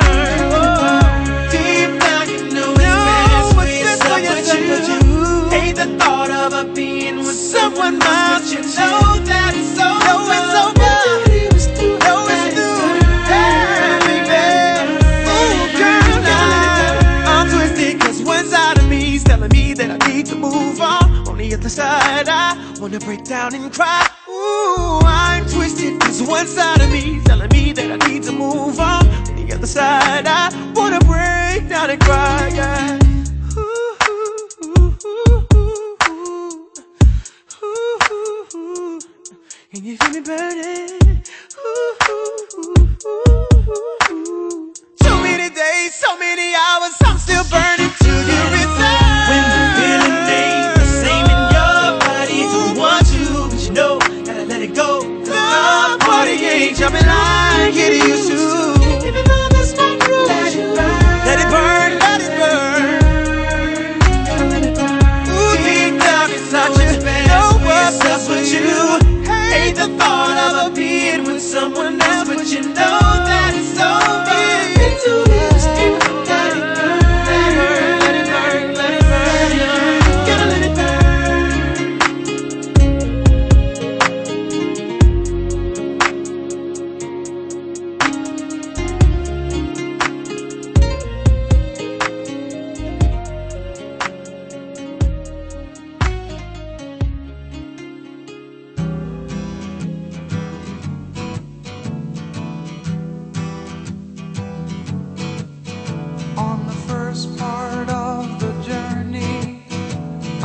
Deep down you know it's best for yourself, but you hate the thought of her being with someone else. You know that it's over. Know it's over. Know it's through. Yeah, baby. Ooh, girl, now I'm twisted, cause one side of me is telling me that I need to move on. On the other side, I wanna break down and cry. Ooh, I'm twisted, cause one side of me is telling me that I need to move on. On the other side, I wanna break down and cry, yeah. And you feel me burning. Ooh, ooh, ooh, ooh, ooh. So many days, so many hours, I'm still burning till you return. When the feeling ain't the same in your body, don't want you, but you know that I let it go. Cause the party ain't jumping like it used to. Even though this might grow, let it burn, let it burn, let it burn. Let it burn. Ooh, deep down inside you, know what's up with you. Hate the thought of her being with someone else, but you know that it's over. It's too late.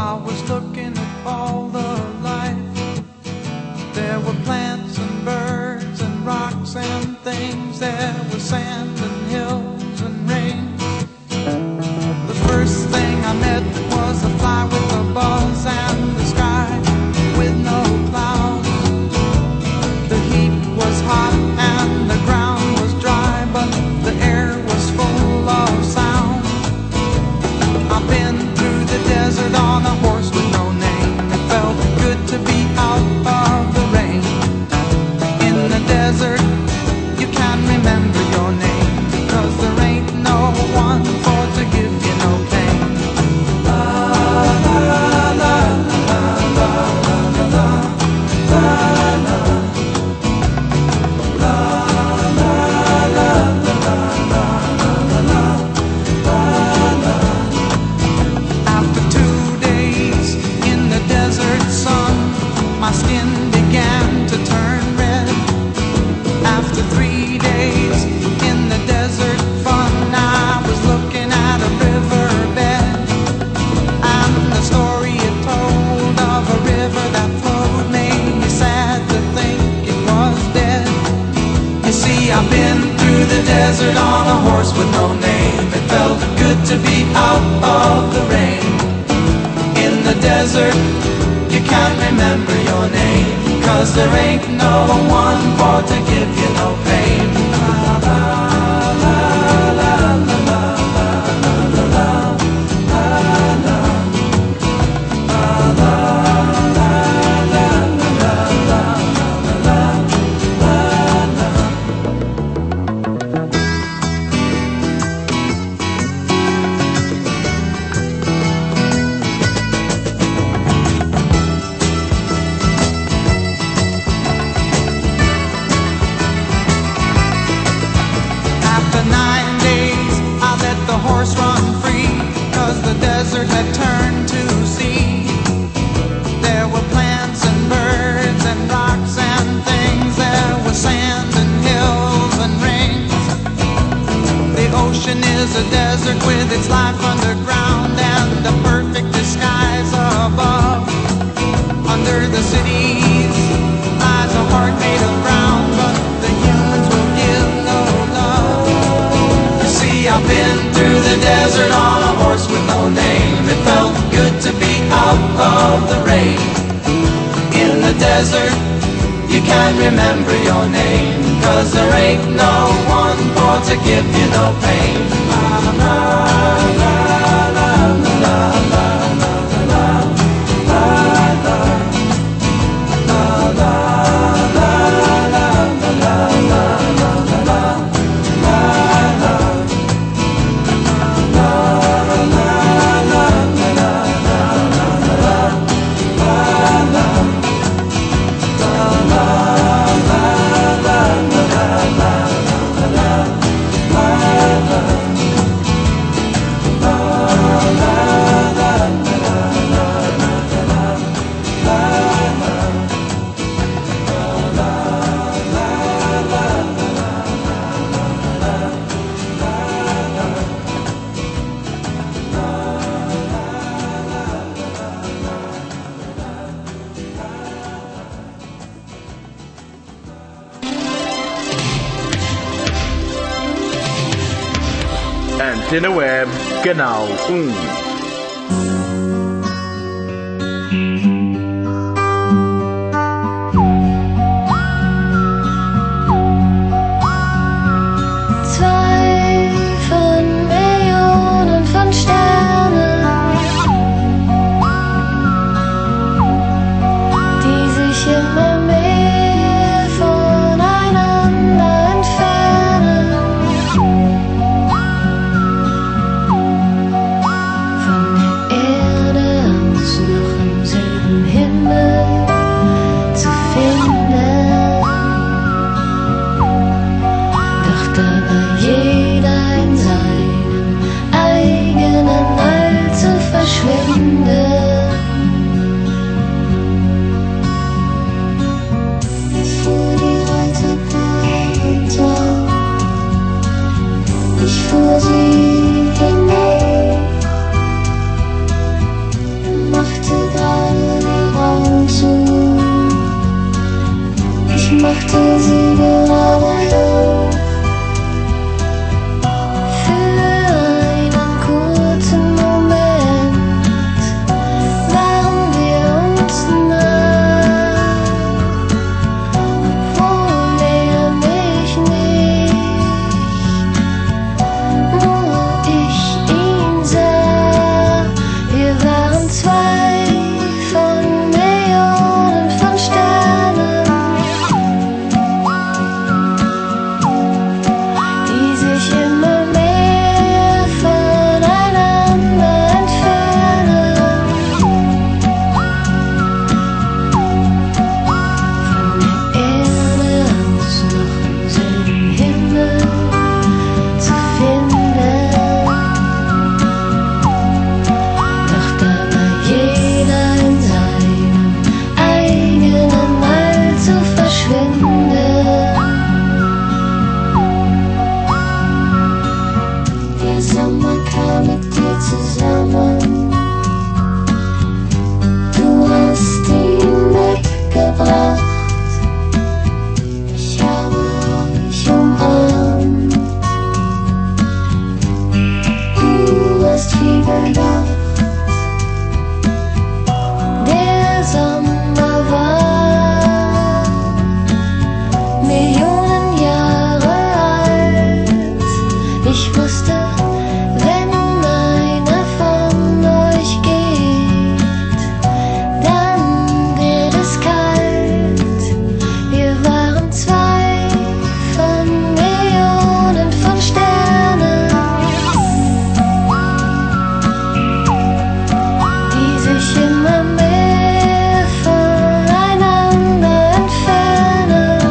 I was looking at all the life. There were plants and birds and rocks and things. There was sand and hills and rain. The first thing I met was a fly with a buzz and the sky with no clouds. The heat was hot and the ground was dry, but the air was full of sound. I've been through the desert on a horse with no name. It felt good to be out of the rain. In the desert, you can remember your name, 'cause there ain't no one for to give you no pain. La la la la la la la la la. My skin began to turn red. After three days in the desert fun, I was looking at a riverbed, and the story it told of a river that flowed made me sad to think it was dead. You see, I've been through the desert on a horse with no name. It felt good to be out of the rain. In the desert, you can't remember your name, 'cause there ain't no one for to give you no pain. La la la la la la la la la la la la horse run free, 'cause the desert had turned to sea. There were plants and birds and rocks and things. There was sand and hills and rings. The ocean is a desert with its life underground and a perfect disguise above. Under the cities lies a heart made of brown, but the humans will give no love. You see, I've been through the desert on a horse with no name. It felt good to be out of the rain. In the desert, you can't remember your name, 'cause there ain't no one for to give you no pain. La la la la la la la la la la la la la la la la la. Antena Web, Canal um. Vor sie hinauf, macht machte sie gerade auf. Für einen kurzen Moment waren wir uns nah, obwohl er mich nicht, nur ich ihn sah. Wir waren zwei von Millionen von Sternen, die sich immer mehr voneinander entfernen. Von der Erde aus noch den Himmel zu finden. Doch da war jeder in seinem eigenen All zu verschwinden. Der Sommer kam mit dir zusammen. Du hast ihn weggebracht. Ich habe euch umarmt. Du hast viel gedacht. Der Sommer war Millionen Jahre alt. Ich wusste, wenn einer von euch geht, dann wird es kalt. Wir waren zwei von Millionen von Sternen, die sich immer mehr voneinander entfernen.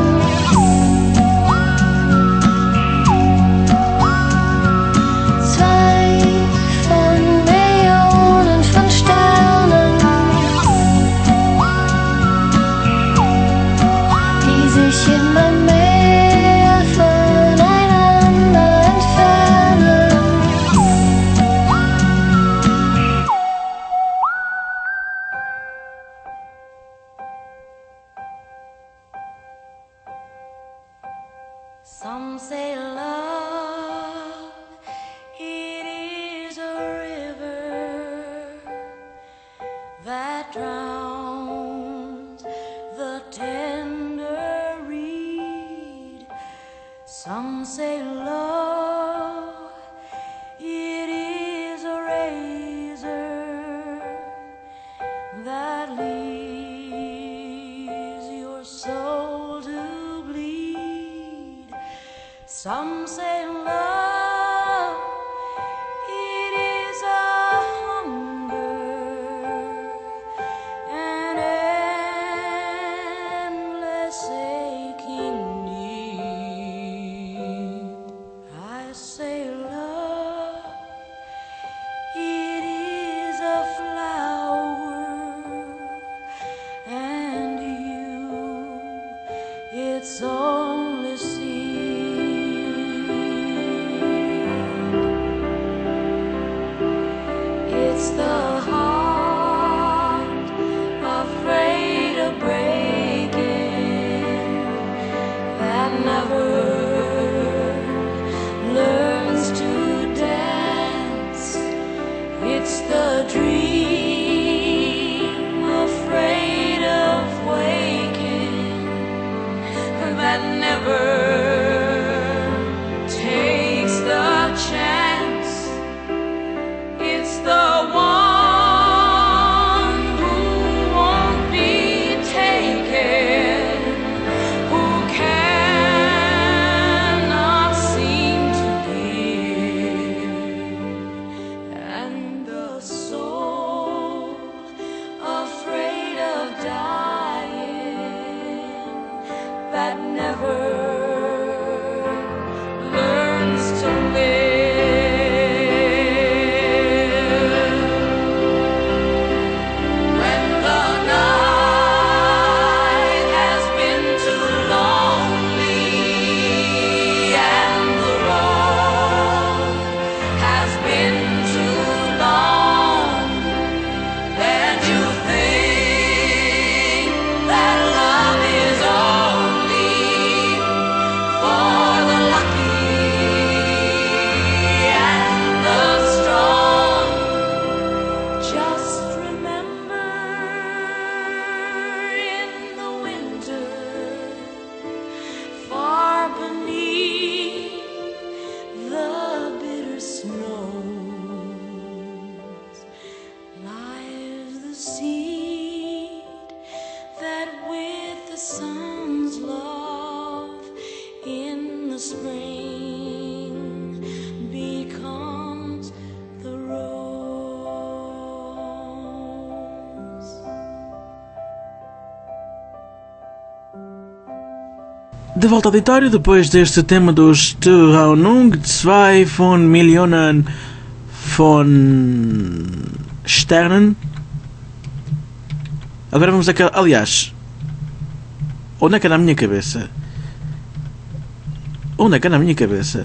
Zwei von Millionen von Sternen, die sich immer mehr voneinander entfernen. Some say love, it is a river that drowns the tender reed. Some say love, it is a razor that leaves your soul to bleed. Some say love, it is a hunger, an endless aching need. I say love, it is a flower, and you, its only seed. De volta ao auditório, depois deste tema dos Trauung, Zwei von Millionen von Sternen. Agora vamos àquela. Aliás, onde é que é na minha cabeça? Onde é que é na minha cabeça?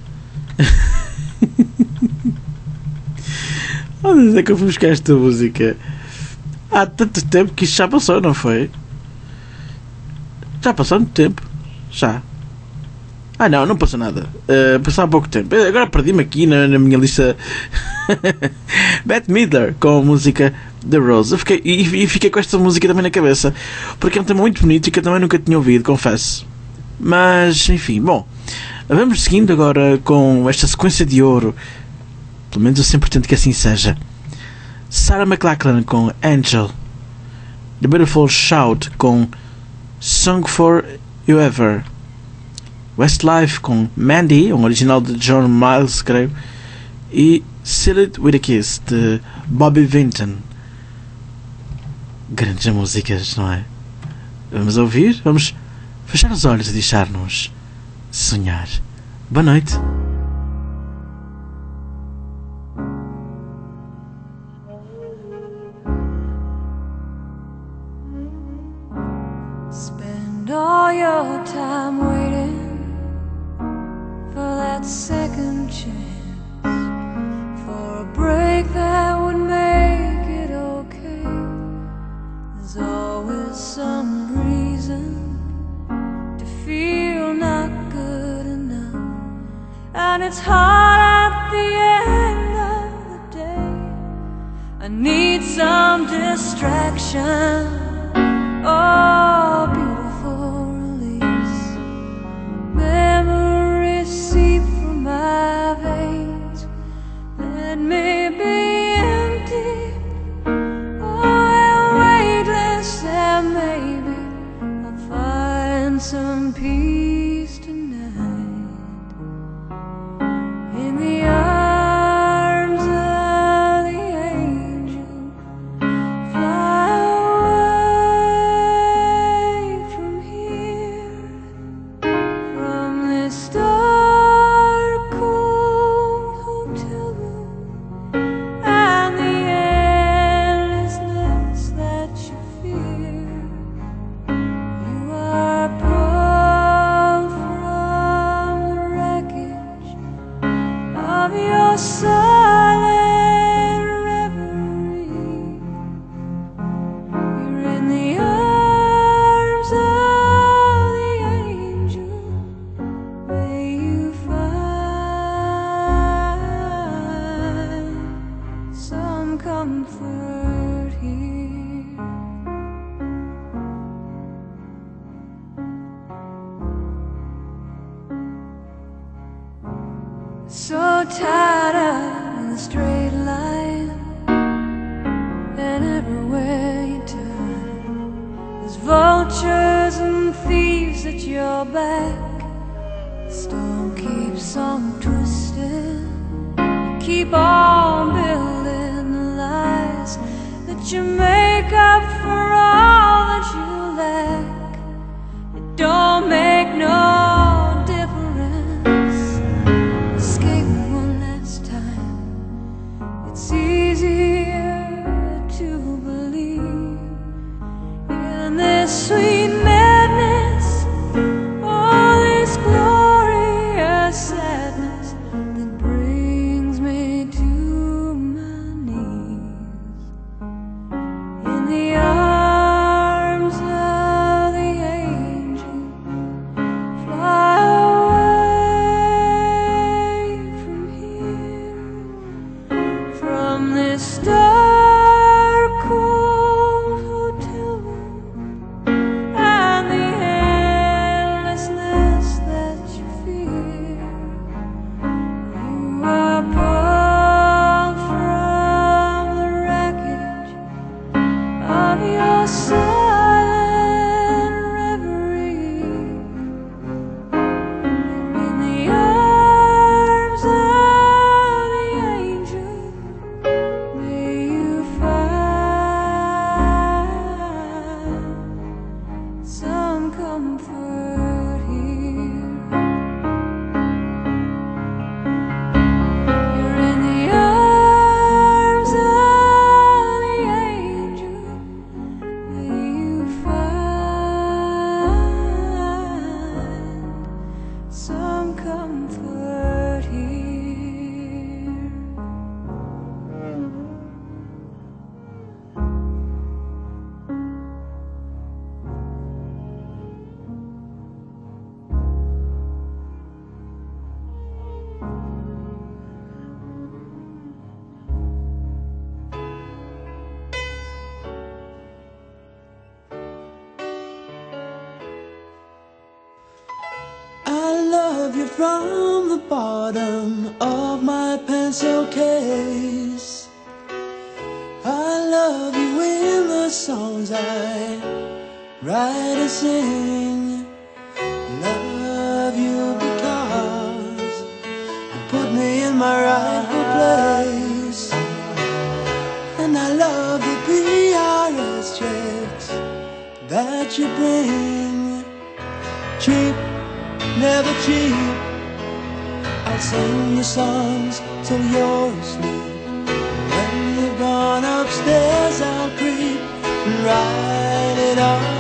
Onde é que eu fui buscar esta música? Há tanto tempo que isto já passou, não foi? Já passou muito tempo. Já. Ah não, não passou nada. Uh, passou há pouco tempo. Agora perdi-me aqui na, na minha lista. Bette Midler com a música The Rose. Eu fiquei, e, e fiquei com esta música também na cabeça, porque é um tema muito bonito e que eu também nunca tinha ouvido, confesso. Mas, enfim, bom. Vamos seguindo agora com esta sequência de ouro. Pelo menos eu sempre tento que assim seja. Sarah McLachlan com Angel. The Beautiful Shout com Song for You Ever. Westlife com Mandy, um original de John Miles, creio. E Seal It With A Kiss, de Bobby Vinton. Grandes músicas, não é? Vamos ouvir? Vamos fechar os olhos e deixar-nos sonhar. Boa noite. Spend all your time waiting for that second chance, for a break that would make it okay. There's always some reason to feel not good enough, and it's hard at the end of the day. I need some distraction. Oh, beautiful release. Memories seep from my veins. Let me be empty. Oh, and weightless, and maybe I'll find some peace tonight. In the arms of the angel, fly away from here, from this dark, cold hotel room, and the endlessness that you fear. You are pulled from the wreckage of your silent reverie. You're in the arms of the angel. May you find some comfort here. So tired of the straight line, and everywhere you turn, there's vultures and thieves at your back. The storm keeps on twisting. You keep on building the lies that you make up for all that you lack. It don't make no difference. Escape one last time. It's easier to believe in this sweet madness, all this glorious sadness that brings me to my knees. In the arms love you from the bottom of my pencil case. I love you in the songs I write and sing. Love you because you put me in my rightful place. And I love the P R S checks that you bring. Cheap, never cheap. I'll sing your songs till you're asleep. When you've gone upstairs I'll creep and write it all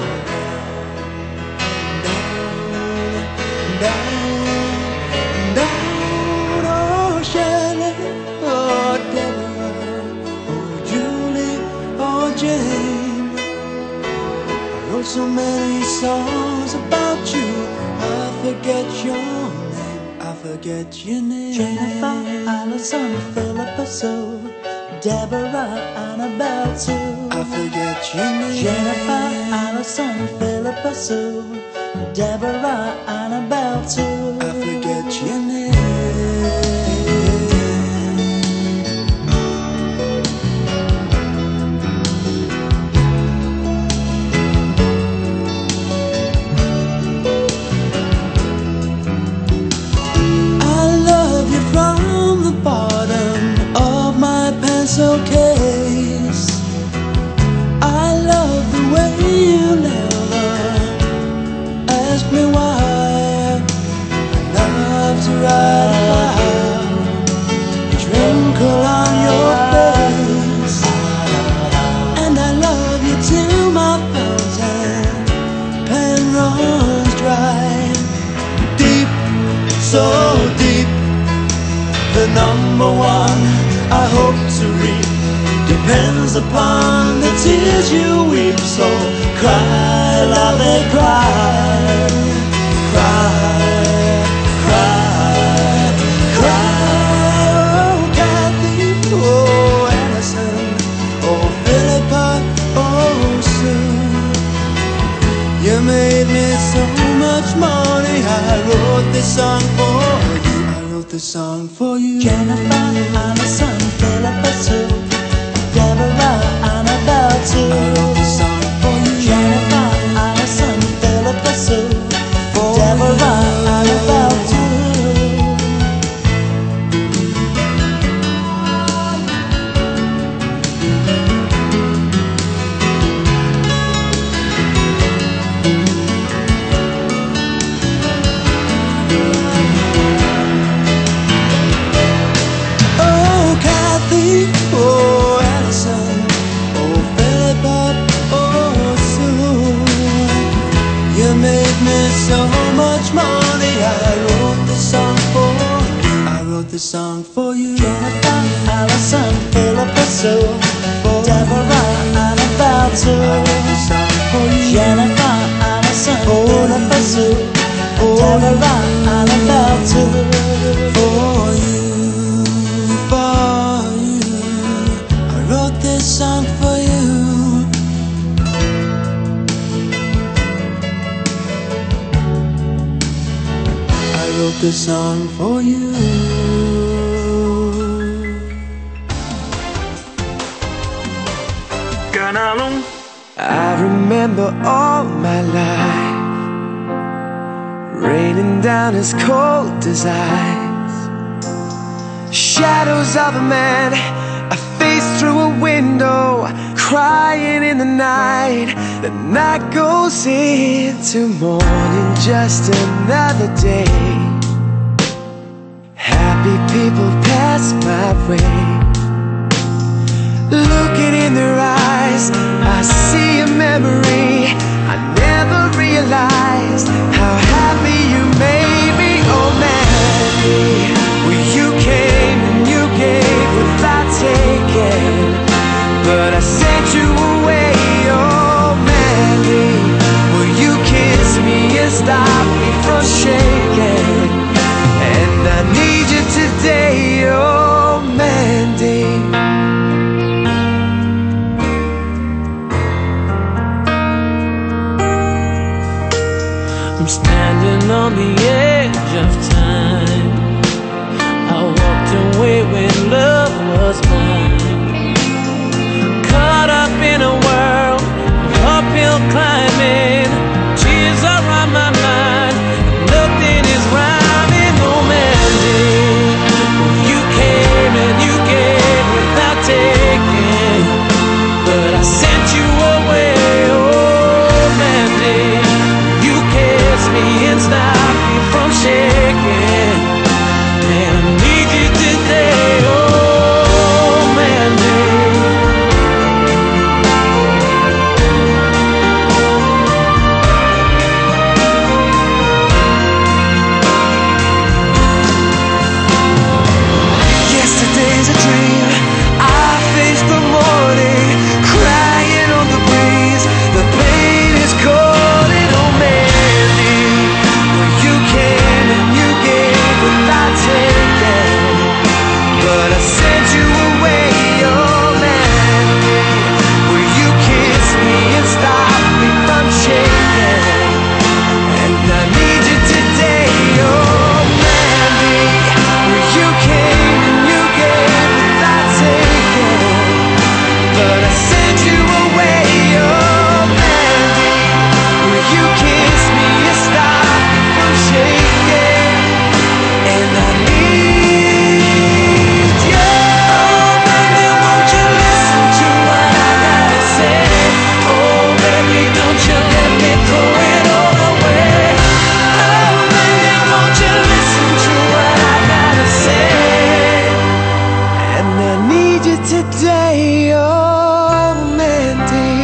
down, down, down. Oh Shelley, oh Deborah, oh Julie, oh Jane. I wrote so many songs about you, I forget your name, I forget your name. Jennifer, Allison, Philippa Sue, Deborah, Annabelle Sue. I forget your name. Jennifer, Allison, Philippa Sue, Deborah, Annabelle Sue. I forget your name. Pencil case. I love the way you never ask me why. I love to write about the twinkle on your face. And I love you till my fountain pen runs dry. Deep, so deep, the number one I hope to reap depends upon the tears you weep. So cry, love, cry, cry, cry, cry. Oh Kathy, oh Allison, oh Philippa, oh Sue. You made me so much money. I wrote this song for you. The song for you. Jennifer, Allison, Philippa Sue, Deborah, Annabelle Sue. I wrote the song for you. Jennifer, Allison, Philippa Sue, for Deborah, you. Annabelle Sue. Oh Allison, oh Philippa, oh Sue. You made me so much money. I wrote this song for you. I wrote this song for you. Jennifer, Allison, Philippa Sue, Deborah, Annabelle Sue. I wrote this song for you. Jennifer, Allison, Philippa Sue, Deborah, Annabelle Sue. For you, for you, I wrote this song for you. I wrote this song for you. Canal um. I remember all my life raining down as cold as ice. Shadows of a man, a face through a window, crying in the night. The night goes into morning, just another day. Happy people pass my way. Looking in their eyes, I see a memory. I never realized how happy you made me. Oh Mandy, well you came and you gave without taking, but I sent you away. Oh Mandy, well you kissed me and stopped me from shaking, and I need you today. Oh Mandy. I'm standing on the edge of time. when love was born. Caught up in a world of uphill climbing, tears are on my mind, nothing is rhyming. Oh Mandy, you came and you gave without taking, but I sent you away. Oh Mandy, you kissed me and stopped me from shaking, and I need you today. Oh Mandy. Yesterday's a dream. I face the morning, crying on the breeze. The pain is calling. Oh Mandy, well, you came and you gave without taking, but I sent you away. Oh Mandy, well, you kissed me and stopped me from shaking, and I need you today. Oh Mandy, well, you came and you gave without taking, but I sent you away. Oh Mandy, well, you kissed me and stopped me from shaking, and I need you. Oh baby, won't you listen to what I gotta say? Oh baby, don't you let me throw it all away. Oh baby, won't you listen to what I gotta say? And I need you today. Oh Mandy.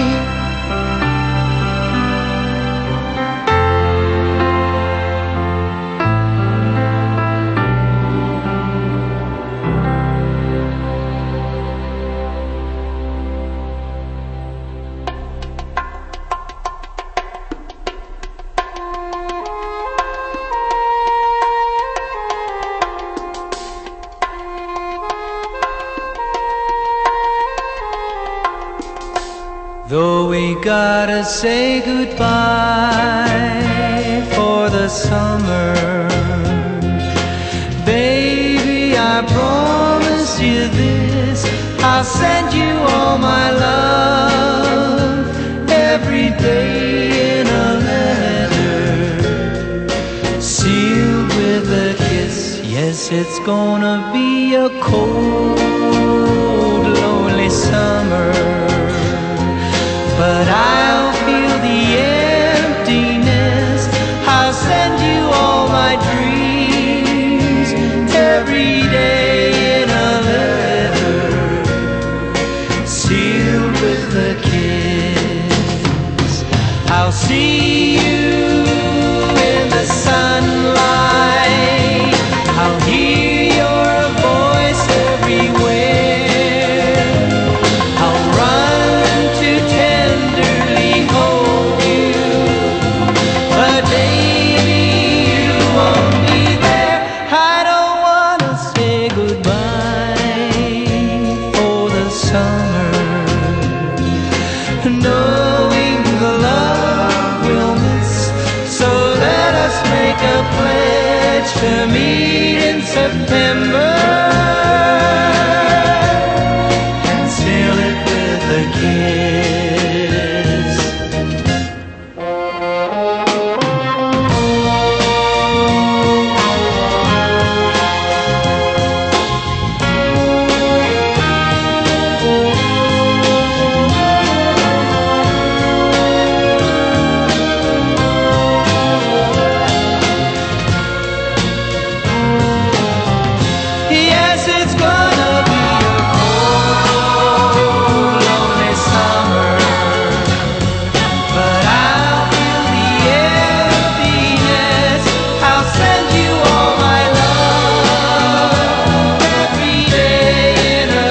Though we gotta say goodbye for the summer, baby, I promise you this, I'll send you all my love every day in a letter, sealed with a kiss. Yes, it's gonna be a cold, lonely summer, but I'll feel the emptiness. I'll send you all my dreams every day in a letter, sealed with a kiss. I'll see you in the sunlight, I'll hear your voice everywhere, I'll run to tenderly hold you, but baby, you won't be there. I don't wanna say goodbye for the summer, knowing the love we'll miss. So let us make a pledge to meet in September and seal it with a kiss. Yes, it's gonna be a cold, lonely summer, but I'll feel the emptiness. I'll send you all my love every day in a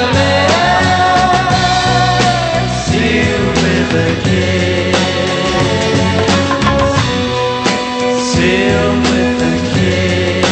letter, sealed with a kiss, sealed with a kiss.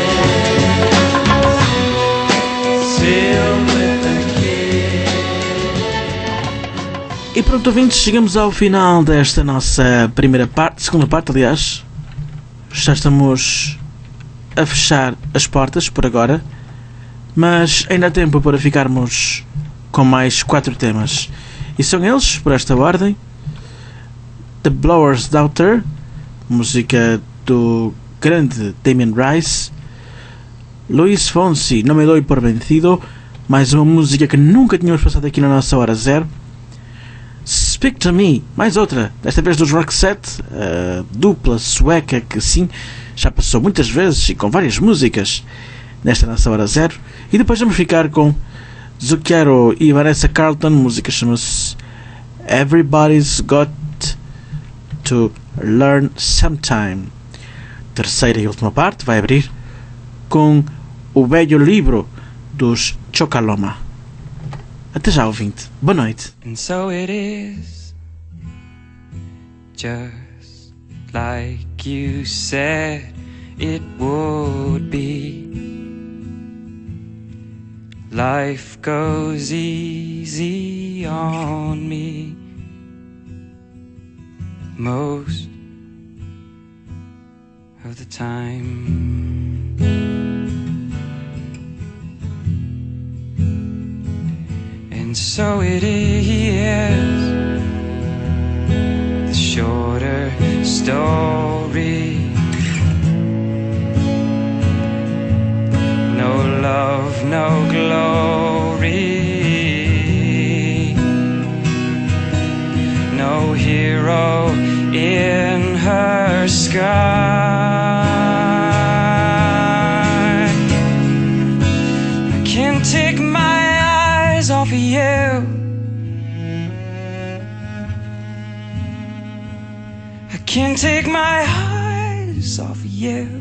E pronto, ouvintes, chegamos ao final desta nossa primeira parte, segunda parte, aliás. Já estamos a fechar as portas por agora Mas ainda há tempo para ficarmos com mais quatro temas. E são eles, por esta ordem: The Blower's Daughter, música do grande Damien Rice; Luis Fonsi, Não Me Doi Por Vencido, mais uma música que nunca tínhamos passado aqui na nossa Hora Zero; Speak to Me, mais outra, desta vez dos Roxette, a dupla sueca que sim, já passou muitas vezes e com várias músicas nesta nossa Hora Zero. E depois vamos ficar com Zucchero e Vanessa Carlton, música chama-se Everybody's Got to Learn Sometime. Terceira e última parte vai abrir com O Velho Livro dos Chocaloma. Até já, ouvinte. Boa noite. And so it is, just like you said it would be. Life goes easy on me most of the time. And so it is, the shorter story. No love, no glory, no hero in her sky. I can't take my eyes off of you. I can't take my eyes off of you.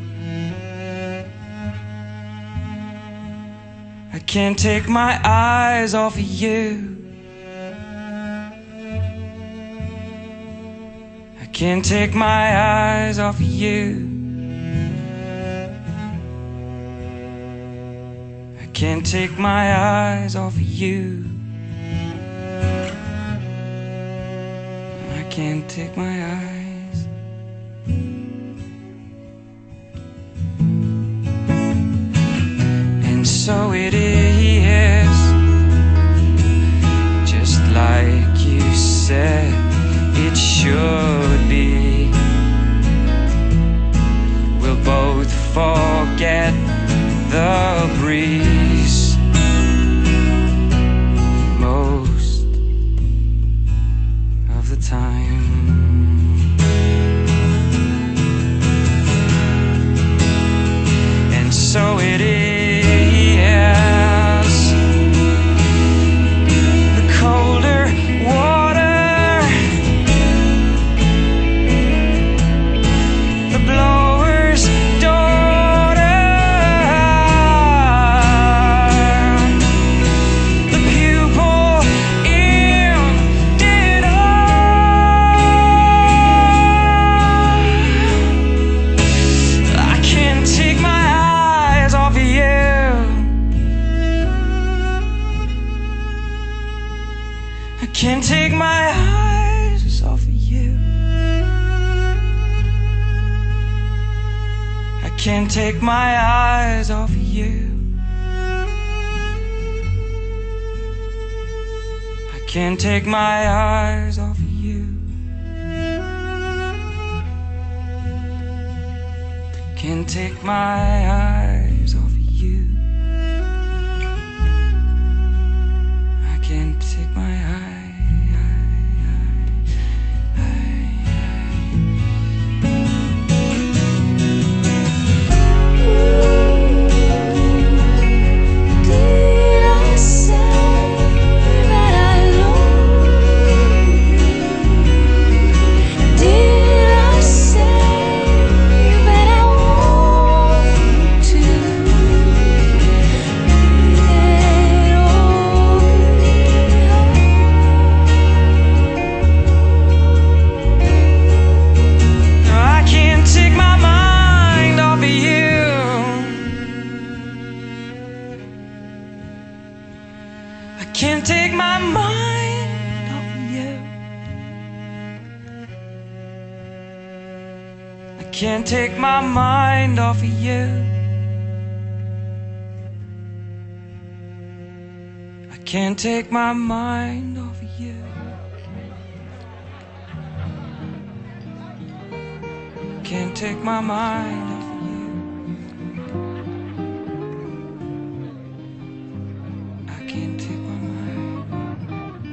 I can't take my eyes off of you. I can't take my eyes off of you. I can't take my eyes off of you. I can't take my eyes. And so it is, just like you said it should be. We'll both forget the breeze most of the time. And so it is, can't take my eyes off of you. I can't take my eyes off of you. I can't take my eyes off of you. Can't take my eyes off of you. I can't take my eyes. Can't take my mind off of you. I can't take my mind off of you. can't take my mind off of you. Can't take my mind off of you. I can't take my mind.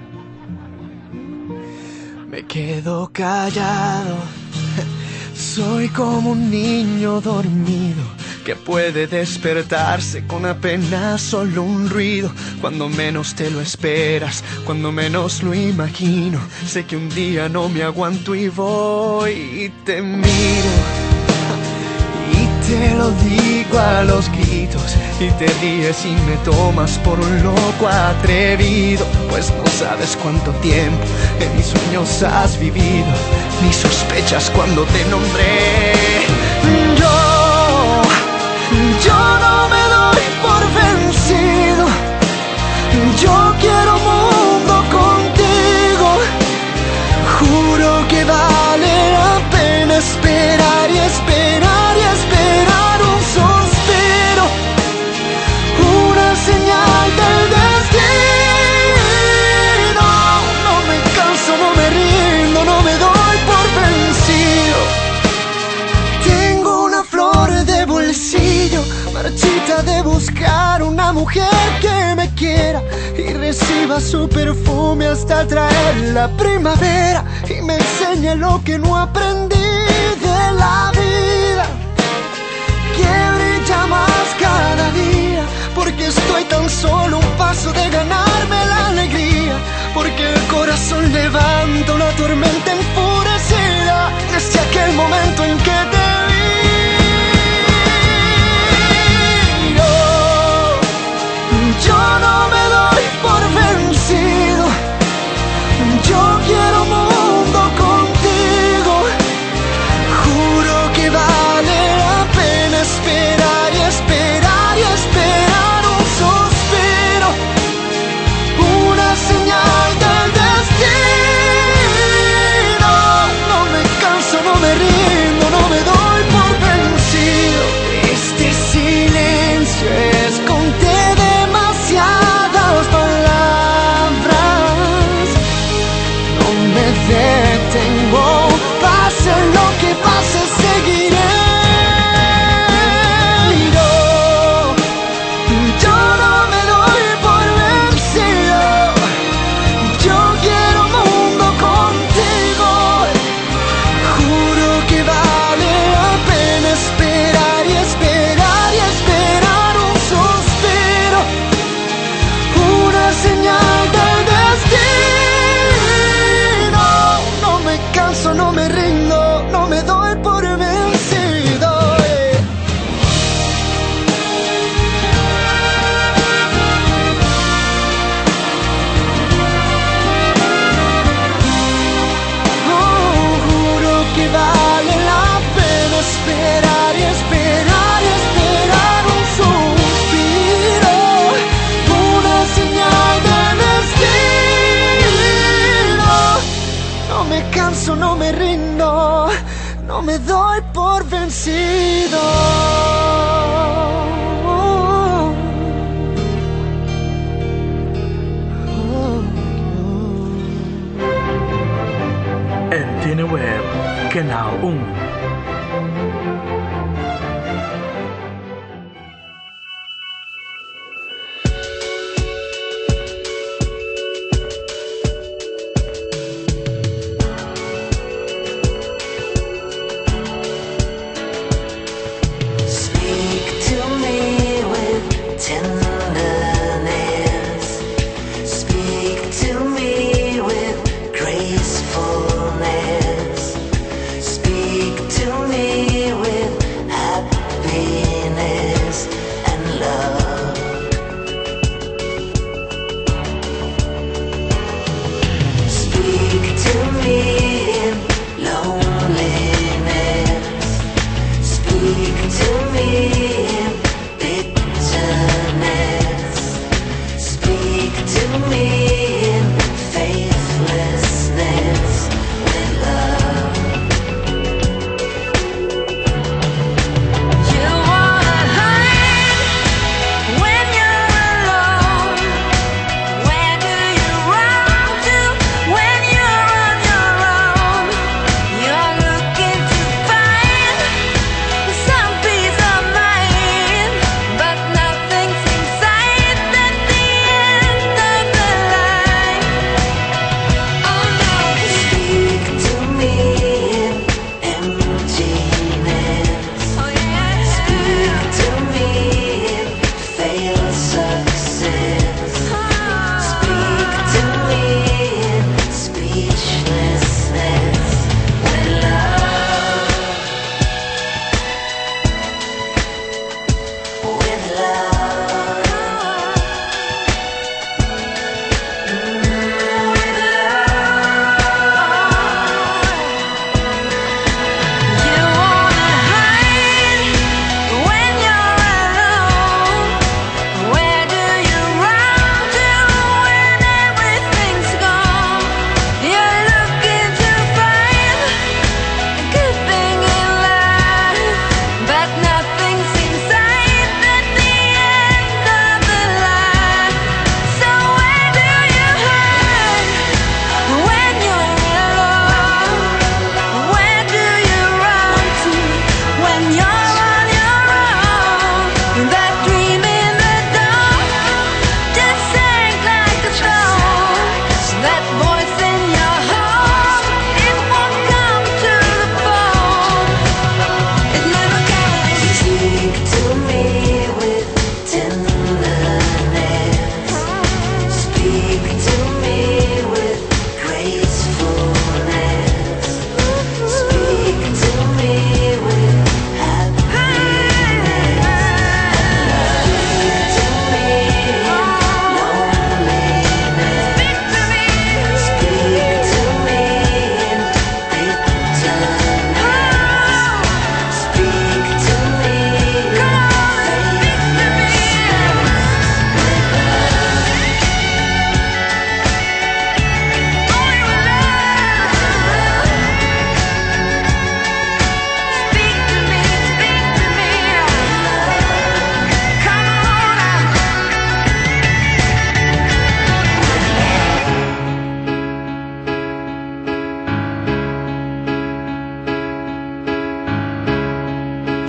Me quedo callado. Soy como un niño dormido que puede despertarse con apenas solo un ruido. Cuando menos te lo esperas, cuando menos lo imagino. Sé que un día no me aguanto y voy y te miro. Y te lo digo a los gritos. Y te ríes y me tomas por un loco atrevido. Pues no sabes cuánto tiempo en mis sueños has vivido, ni sospechas cuando te nombré. Yo, yo no me doy por vencido. Yo quiero un mundo contigo. Juro que vale la pena esperar y esperar y esperar un suspiro, una señal del destino. No me canso, no me rindo, no me doy por vencido. Tengo una flor de bolsillo, marchita de buscar una mujer que me quiera y reciba su perfume hasta traer la primavera y me enseñe lo que no aprendí de la vida, que brilla más cada día, porque estoy tan solo un paso de ganarme la alegría, porque el corazón levanta una tormenta enfurecida desde aquel momento en que te vi. Yo no me doy por vencido. Yo quiero un mundo contigo. Juro que vale la pena esperar y esperar y esperar un suspiro, una señal del destino. No me canso, no me rindo, no me doy por vencido. Este silencio esconde demasiadas palabras. No me detengo, pase lo que pase, seguiré. Yo, yo no me doy por vencido. Yo quiero un mundo contigo. Juro que vale la pena esperar y esperar y esperar un suspiro, una señal del destino. No me canso, no me rindo, no me doy por vencido. eh. Oh, juro que vale la pena esperar y esperar y esperar un suspiro, una señal del destino. No me canso, no me rindo, no me doy por vencido. Antena Web, Canal um. Speak to me with tenderness. Speak to me with gracefulness. Speak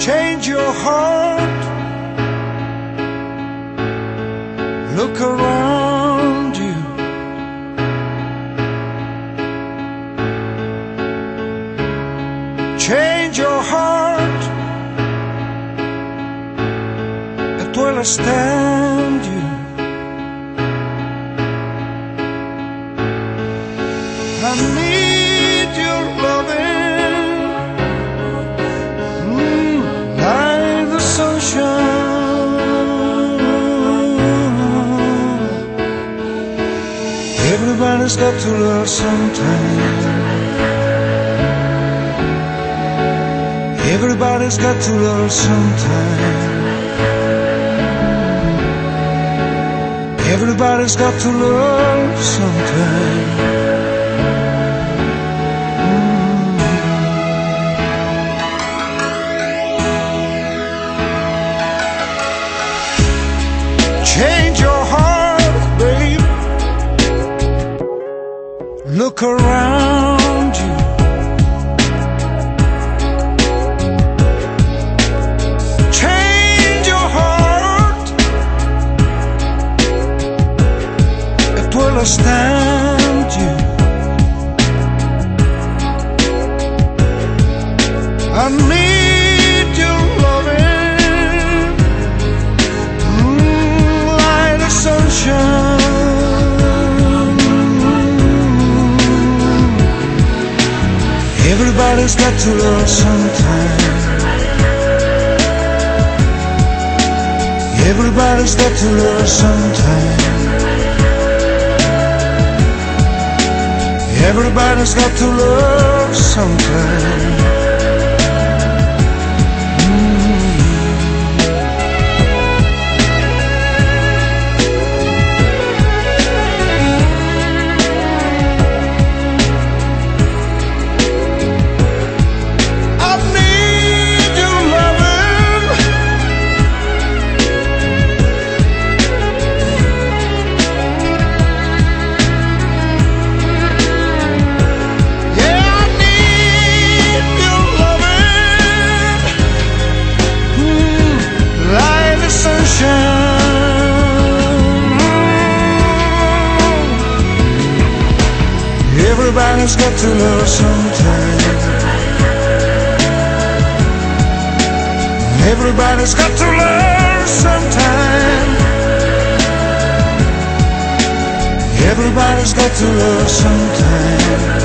change your heart. Look around you. Change your heart. It will stand you. I need your loving, mm, like the sunshine. Everybody's got to love sometime. Everybody's got to love sometime. Everybody's got to love sometime. Change your heart, babe. Look around you. Change your heart. It will stand you. I need your loving, mm, sunshine. Everybody's got to love sometime. Everybody's got to love sometime. Everybody's got to love sometime. Everybody's got to love sometime. Everybody's got to love sometime. Everybody's got to love sometime.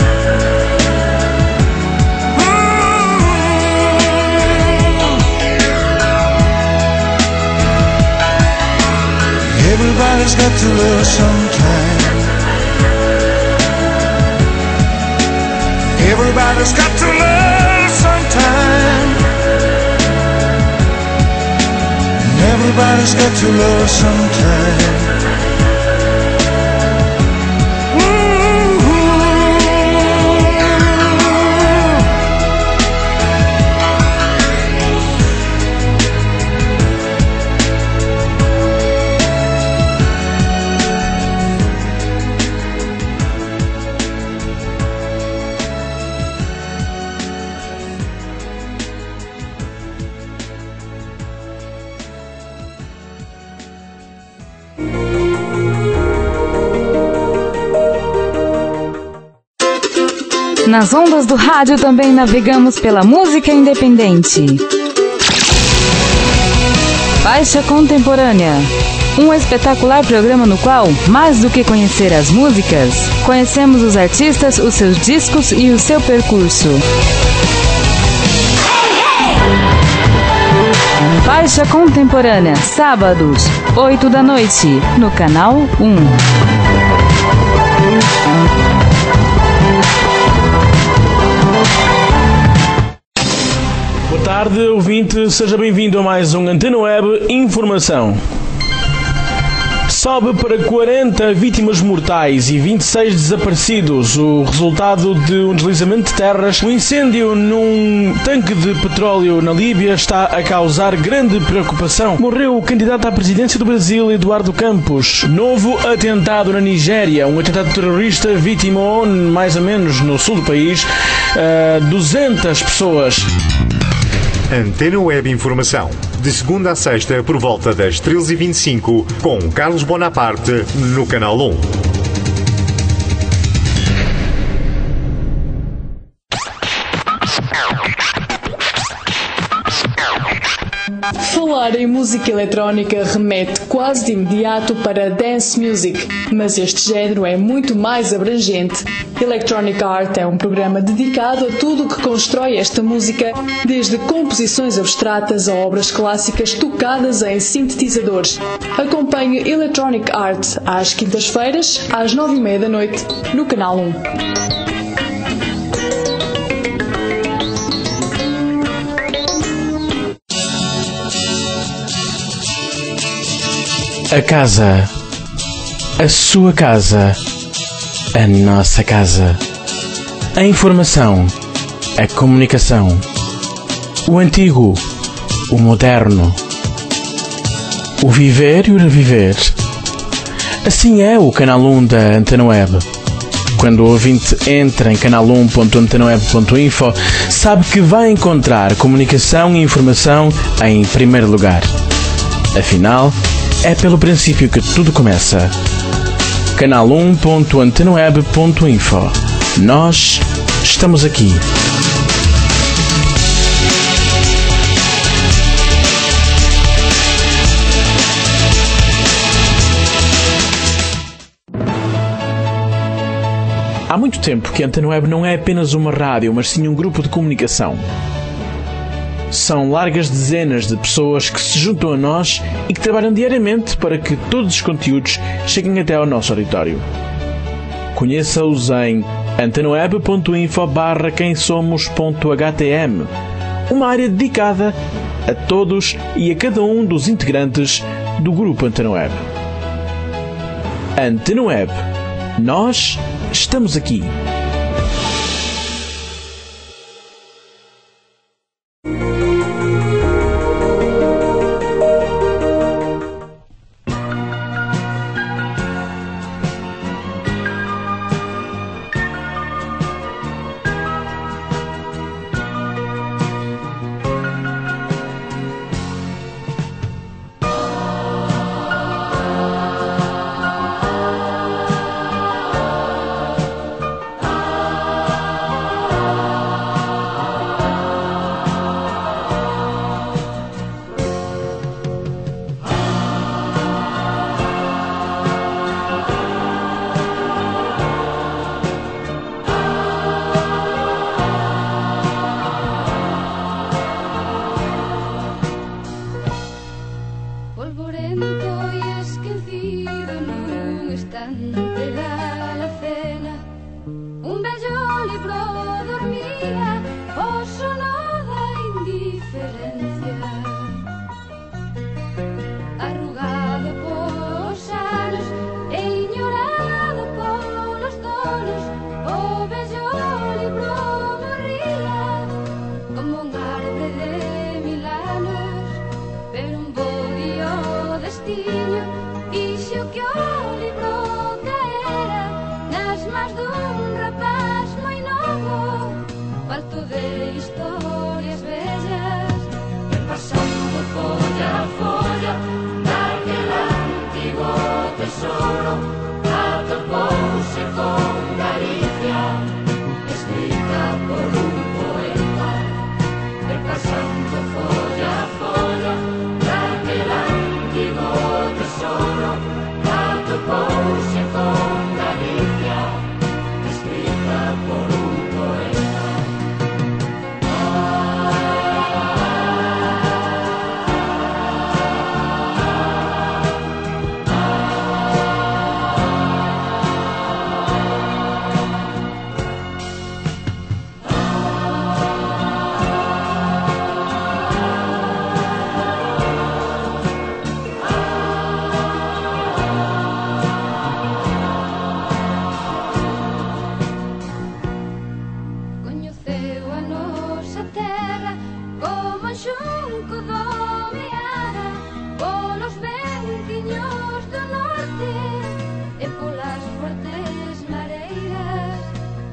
Everybody's got to love sometime. Everybody's got to love sometime. Everybody's got to love sometime. Nas ondas do rádio também navegamos pela música independente. Faixa Contemporânea. Um espetacular programa no qual, mais do que conhecer as músicas, conhecemos os artistas, os seus discos e o seu percurso. Faixa Contemporânea, sábados, oito da noite, no canal um. Boa tarde, ouvinte, seja bem-vindo a mais um Antena Web Informação. Sobe para quarenta vítimas mortais e vinte e seis desaparecidos. O resultado de um deslizamento de terras. O incêndio num tanque de petróleo na Líbia está a causar grande preocupação. Morreu o candidato à presidência do Brasil, Eduardo Campos. Novo atentado na Nigéria. Um atentado terrorista vitimou, mais ou menos no sul do país, duzentas pessoas. Antena Web Informação. De segunda a sexta, por volta das treze e vinte e cinco, com Carlos Bonaparte, no Canal um. Falar em música eletrónica remete quase de imediato para dance music, mas este género é muito mais abrangente. Electronic Art é um programa dedicado a tudo o que constrói esta música, desde composições abstratas a obras clássicas tocadas em sintetizadores. Acompanhe Electronic Art às quintas-feiras, às nove e meia da noite, no Canal um. A casa, a sua casa, a nossa casa. A informação, a comunicação, o antigo, o moderno, o viver e o reviver. Assim é o Canal um da Antena Web. Quando o ouvinte entra em canal um ponto antena web ponto info, sabe que vai encontrar comunicação e informação em primeiro lugar. Afinal, é pelo princípio que tudo começa. canal um ponto antena web ponto info. Nós estamos aqui. Há muito tempo que a Antena Web não é apenas uma rádio, mas sim um grupo de comunicação. São largas dezenas de pessoas que se juntam a nós e que trabalham diariamente para que todos os conteúdos cheguem até ao nosso auditório. Conheça-os em antena web ponto info barra quem somos ponto h t m, uma área dedicada a todos e a cada um dos integrantes do grupo Antena Web. Antena Web. Nós estamos aqui.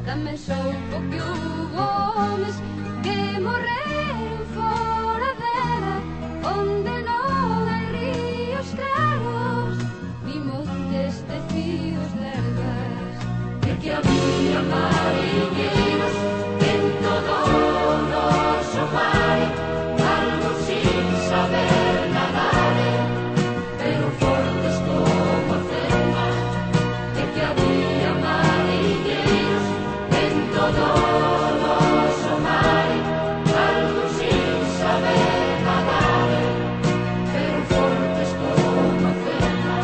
Também soubo que houve homens que morreram fora dela, onde não há rios claros, ni montes de fios de ervas, e que havia marinheiros em todo o nosso mar, alguns sem saber nadar, pero fortes como a ferma, e que havia marinheiros em todo o nosso mar, alguns sem saber nadar, pero fortes como a ferma.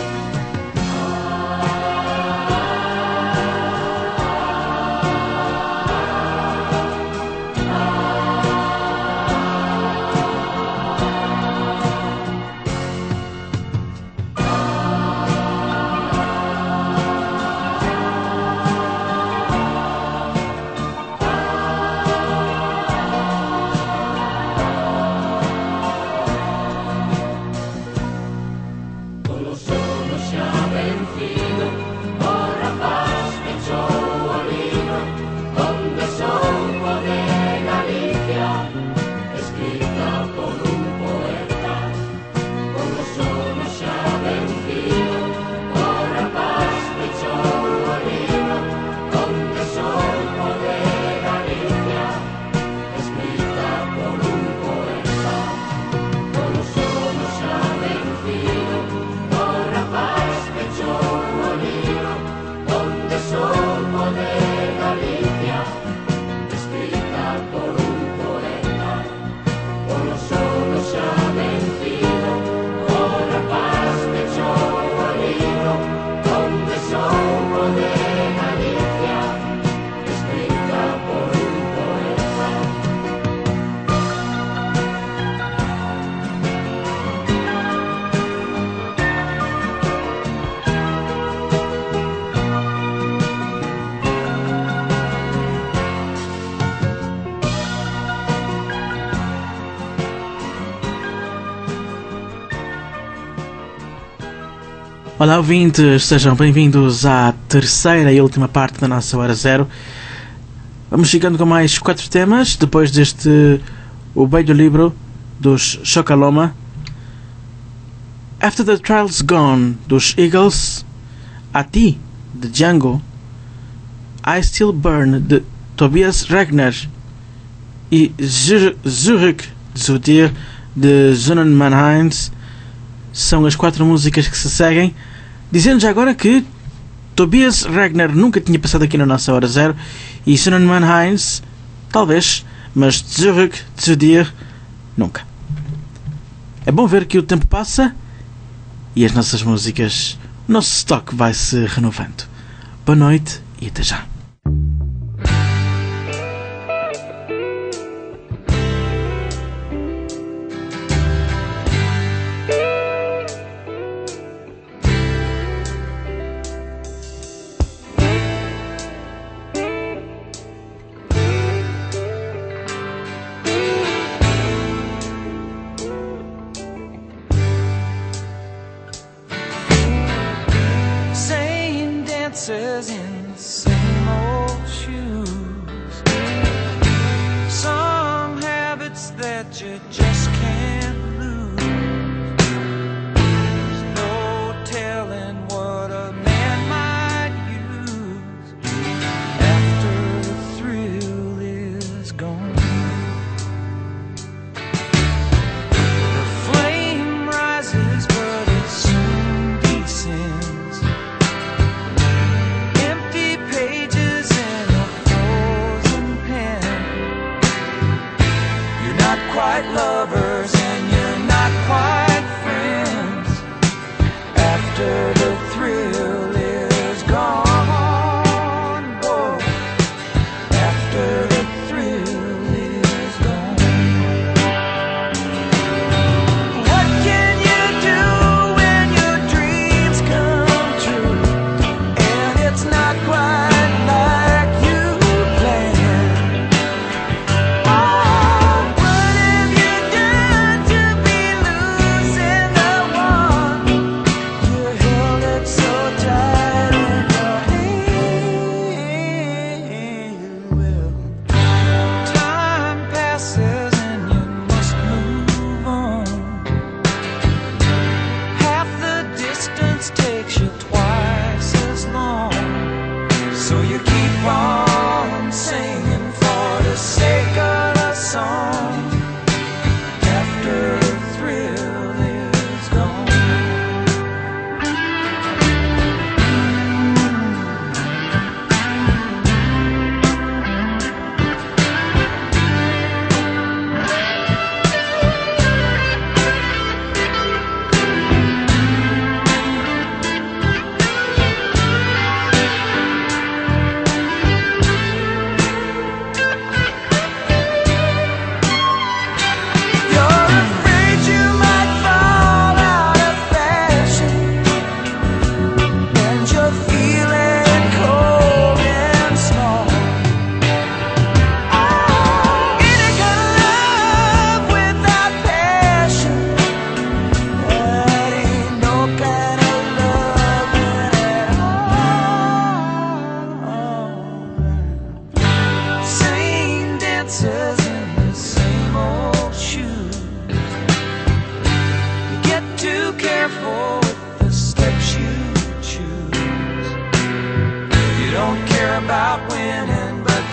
Olá ouvintes, sejam bem-vindos à terceira e última parte da nossa Hora Zero. Vamos chegando com mais quatro temas, depois deste O Bello Libro, dos Chocaloma, After the Trial's Gone, dos Eagles, A Ti, de Django, I Still Burn, de Tobias Regner e Zurück zu dir, de Zunnen Mannheims. São as quatro músicas que se seguem. Dizendo já agora que Tobias Regner nunca tinha passado aqui na nossa Hora Zero e Zunnen Mannheims, talvez, mas Zurück zu dir, nunca. É bom ver que o tempo passa e as nossas músicas, o nosso stock vai se renovando. Boa noite e até já. In the same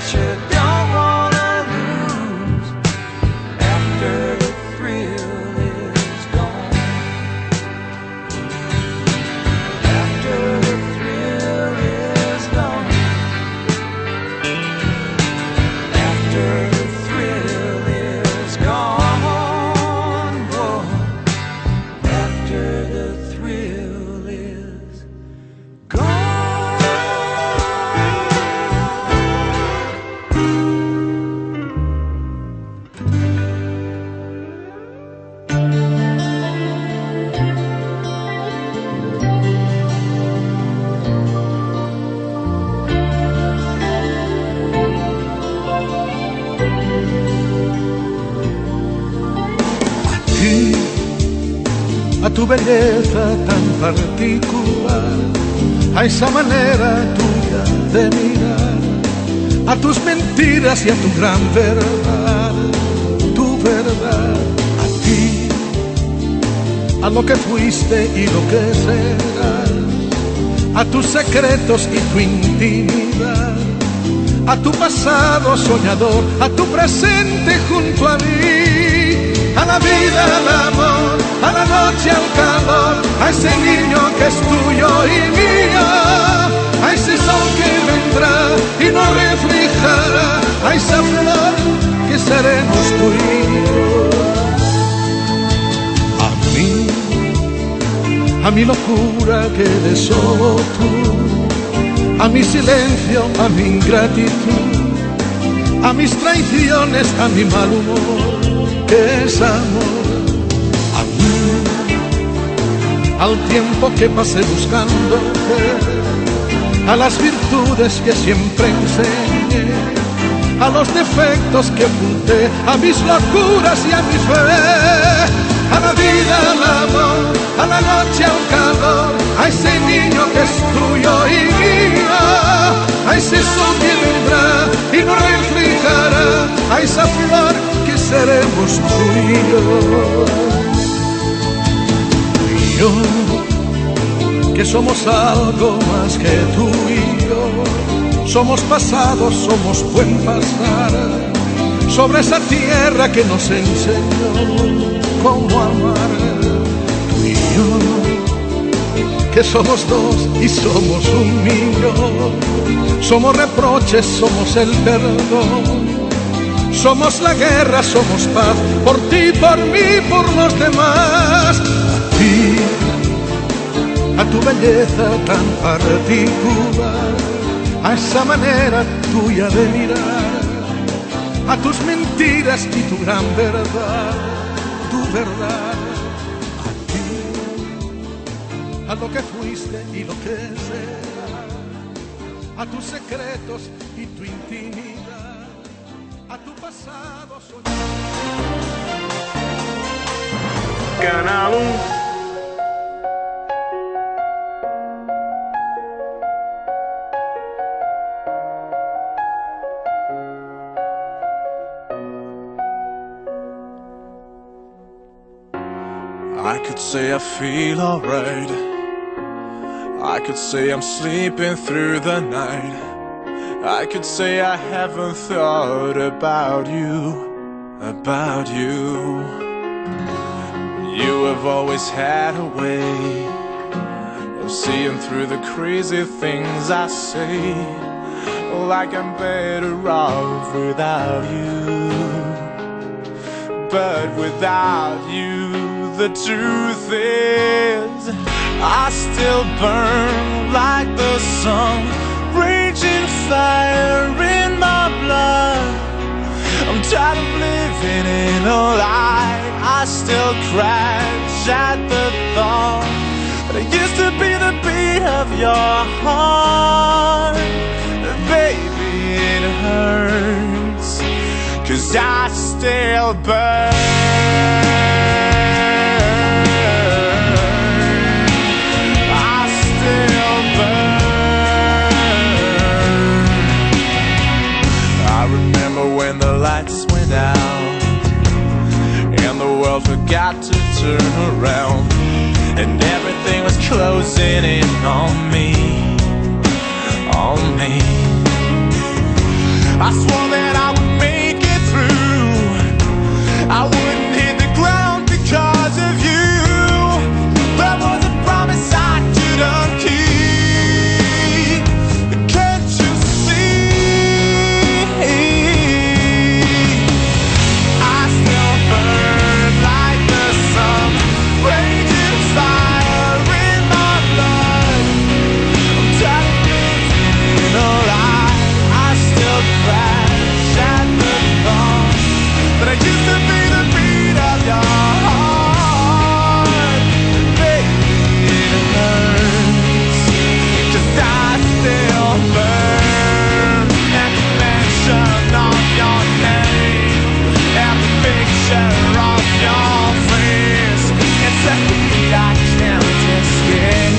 you don't wanna lose after the thrill is gone. After the thrill is gone. After the thrill is gone. Whoa. After the thrill is gone. A tu belleza tan particular, a esa manera tuya de mirar, a tus mentiras y a tu gran verdad, tu verdad, a ti, a lo que fuiste y lo que serás, a tus secretos y tu intimidad, a tu pasado soñador, a tu presente junto a mí, a la vida, al amor, a la noche, al calor, a ese niño que es tuyo y mío, a ese sol que vendrá y nos reflejará, a esa flor que seremos tú y yo. A mí, a mi locura que eres solo tú, a mi silencio, a mi ingratitud, a mis traiciones, a mi mal humor, que es amor. A mí, al tiempo que pasé buscándote, a las virtudes que siempre enseñé, a los defectos que oculté, a mis locuras y a mi fe, a la vida, al amor, a la noche, al calor, a ese niño que es tuyo y mío, a ese sol que vendrá y nos reflejará, a esa flor que seremos tú y yo. Tú y yo, que somos algo más que tú y yo, somos pasado, somos buen pasar, sobre esa tierra que nos enseñó cómo amar. Tú y yo, que somos dos y somos un millón, somos reproches, somos el perdón, somos la guerra, somos paz, por ti, por mí, por los demás. A ti, a tu belleza tan particular, a esa manera tuya de mirar, a tus mentiras y tu gran verdad, tu verdad. A ti, a lo que fuiste y lo que serás, a tus secretos y tu intimidad, a tu pasado soñado. Canal um. I could say I feel alright, I could say I'm sleeping through the night, I could say I haven't thought about you, about you. You have always had a way of seeing through the crazy things I say, like I'm better off without you. But without you, the truth is I still burn like the sun, raging fire in my blood. I'm tired of living in a lie, I still crash at the thought that I used to be the beat of your heart. Baby, it hurts, 'cause I still burn. When the lights went out and the world forgot to turn around, and everything was closing in on me, on me. I swore that I would make it through. I wouldn't hit the ground because of you. That was a promise I didn't keep. Can't you see? I still burn like the sun, raging fire in my blood. I'm tired of being alive. I still crash at the thought that I used to be the beat of your heart. Baby, it hurts, 'cause I still burn. Every mention of your name, every picture of your face, it's a heat I can't escape.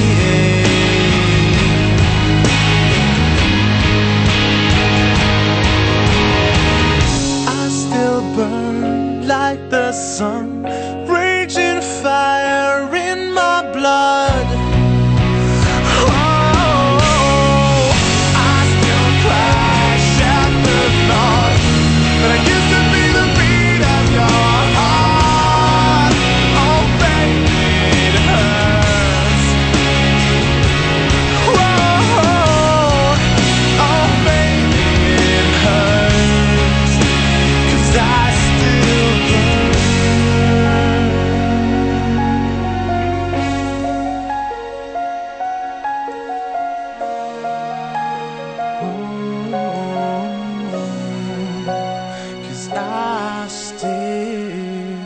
I still burn like the sun, raging fire in my blood. Oh, I still crash at the thought that I used to be the beat of your heart. Oh, baby, it hurts. Whoa, oh, baby, it hurts, 'cause I still burn. Cause I still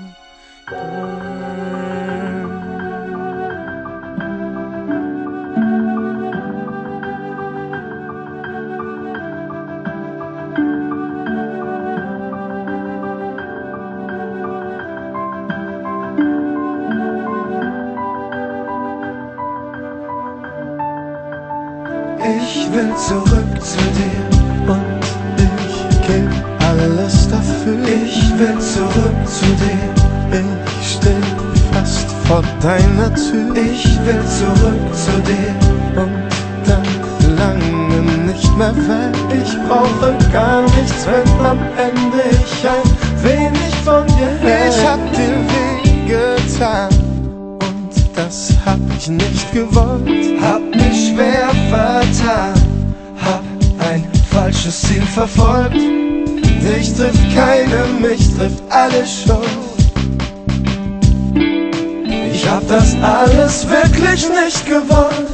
Ich will zurück zu dir und ich geb alles dafür. Ich will zurück zu dir, ich steh fast vor deiner Tür. Ich will zurück zu dir und dann lange nicht mehr weg. Ich brauche gar nichts, wenn am Ende ich ein wenig von dir hält. Ich hab dir wehgetan und das hab ich nicht gewollt. Hab mich schwer vertan, hab ein falsches Ziel verfolgt. Dich trifft keine, mich trifft alles schon. Ich hab das alles wirklich nicht gewollt.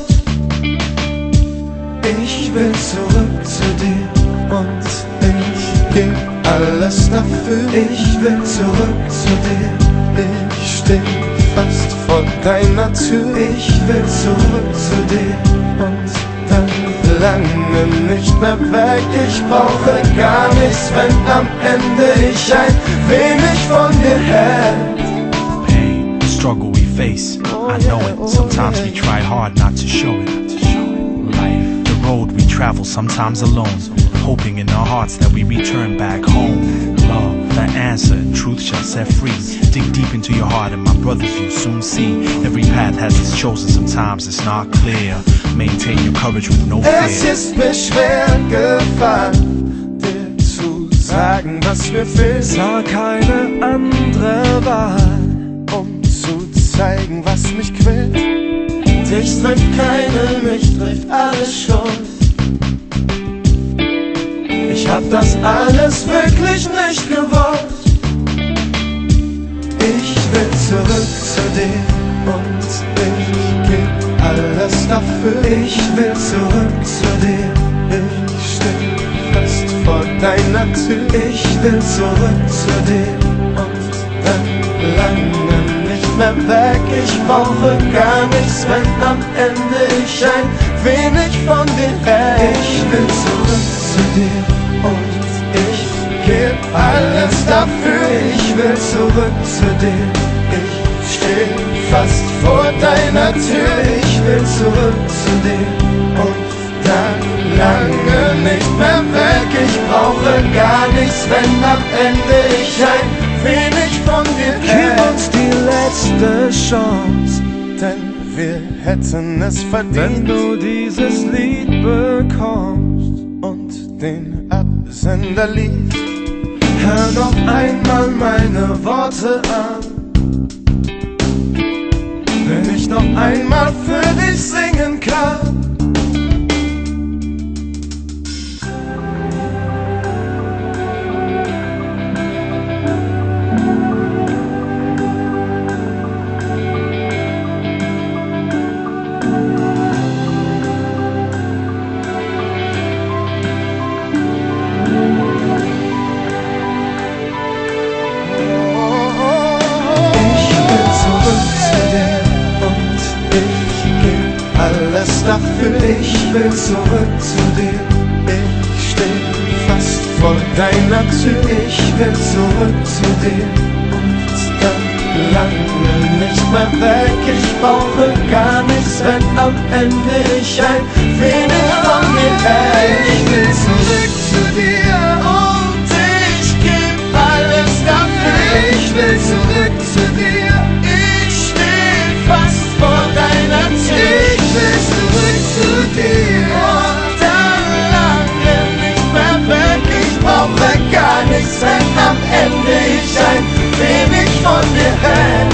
Ich will zurück zu dir und ich geb alles dafür. Ich will zurück zu dir, ich steh fast vor deiner Tür. Ich will zurück zu dir und dann lange nicht mehr weg. Ich brauche gar nichts, wenn am Ende ich ein wenig von dir hält. Pain, the struggle we face, I know it. Sometimes we try hard not to show it. Life, the road we travel, sometimes alone, hoping in our hearts that we return back home. Love, the answer, truth shall set free. Dig deep into your heart and my brothers you'll soon see. Every path has its chosen, sometimes it's not clear. Maintain your courage with no fear. Es ist mir schwer gefallen, dir zu sagen, was mir fehlt. Sah keine andere Wahl, um zu zeigen, was mich quält. Dich trifft keine, mich trifft alles schon. Ich hab das alles wirklich nicht gewollt. Ich will zurück zu dir und ich geb alles dafür. Ich will zurück zu dir, ich steh fast vor deiner Tür. Ich will zurück zu dir und dann lange nicht mehr weg. Ich brauche gar nichts, wenn am Ende ich ein wenig von dir hält. Ich will zurück zu dir und ich geb alles dafür. Ich will zurück zu dir, ich steh fast vor deiner Tür. Ich will zurück zu dir und dann lange nicht mehr weg. Ich brauche gar nichts, wenn am Ende ich ein wenig von dir hält. Gib uns die letzte Chance, denn wir hätten es verdient, wenn du dieses Lied bekommst und den Absender liest. Hör noch einmal meine Worte an. Wenn ich noch einmal für dich singen kann. Dafür, ich will zurück zu dir. Ich steh fast vor deiner Tür. Ich will zurück zu dir und dann lange nicht mehr weg. Ich brauche gar nichts, wenn am Ende ich ein wenig von mir hält. Ich will zurück zu dir und ich geb alles dafür. Ich will zurück zu dir. Ich steh fast vor deiner Tür. Ich will zurück zu dir und dann lange nicht mehr weg. Ich brauche gar nichts, wenn am Ende ich ein wenig von dir hält.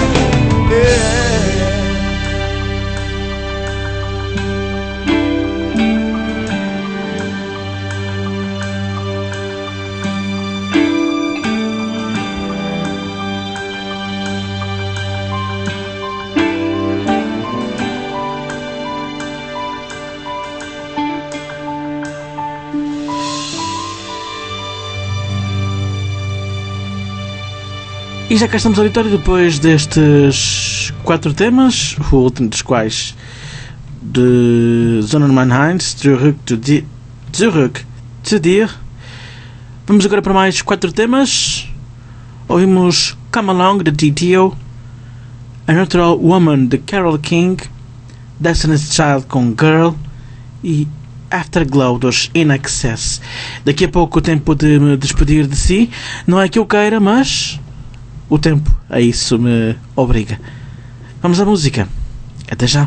E já cá estamos ao auditório depois destes quatro temas, o último dos quais de Zonnerman Heinz, Zurück zu dir, Zurück zu dir. Vamos agora para mais quatro temas. Ouvimos Come Along de T T O, A Natural Woman de Carole King, Destiny's Child com Girl e Afterglow dos In Excess. Daqui a pouco o tempo de me despedir de si. Não é que eu queira, mas o tempo a isso me obriga. Vamos à música. Até já.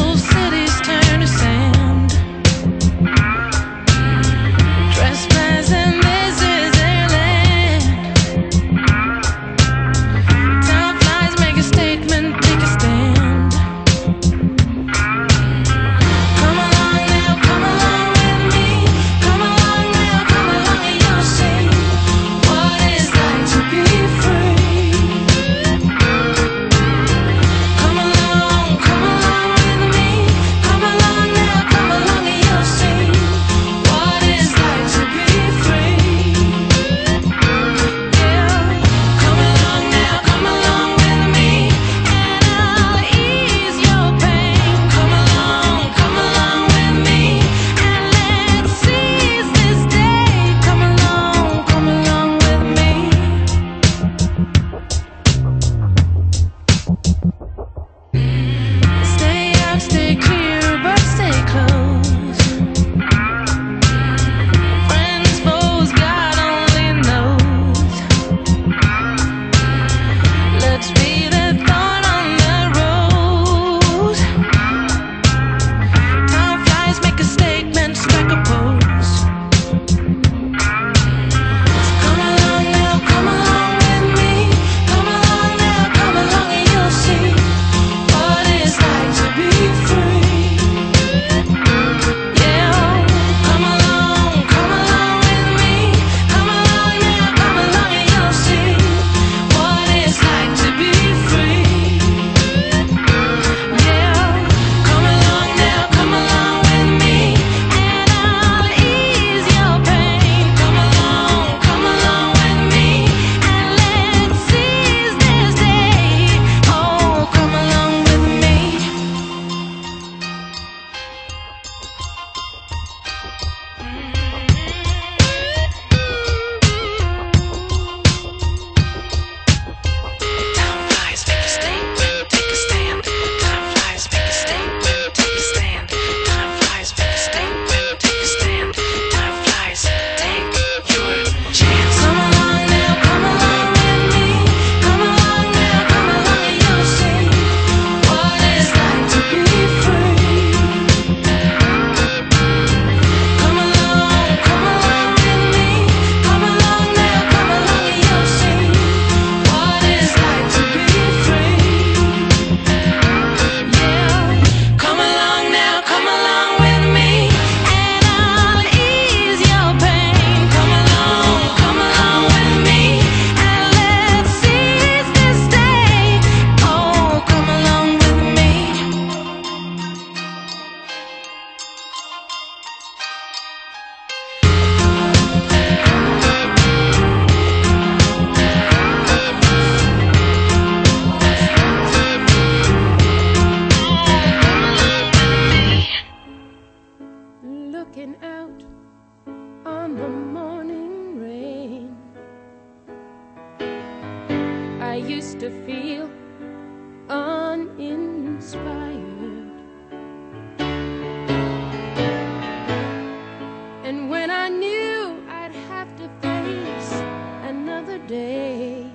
Trespass uninspired. And when I knew I'd have to face another day,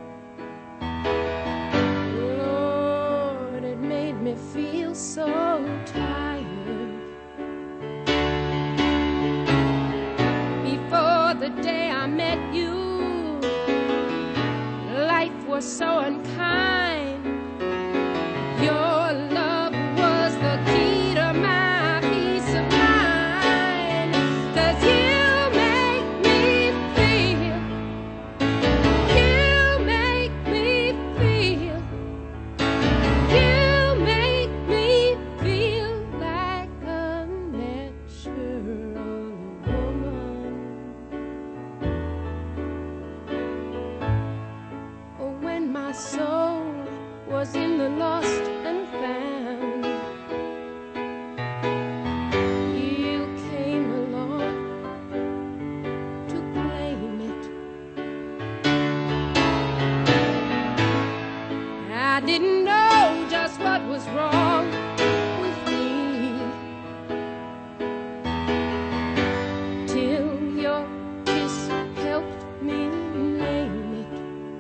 Lord, it made me feel so tired. Before the day I met you, life was so unkind. Your love was the key to my peace of mind. 'Cause you make me feel, you make me feel, you make me feel like a natural woman. Oh, when my soul was in the lost and found, you came along to claim it. I didn't know just what was wrong with me till your kiss helped me name it.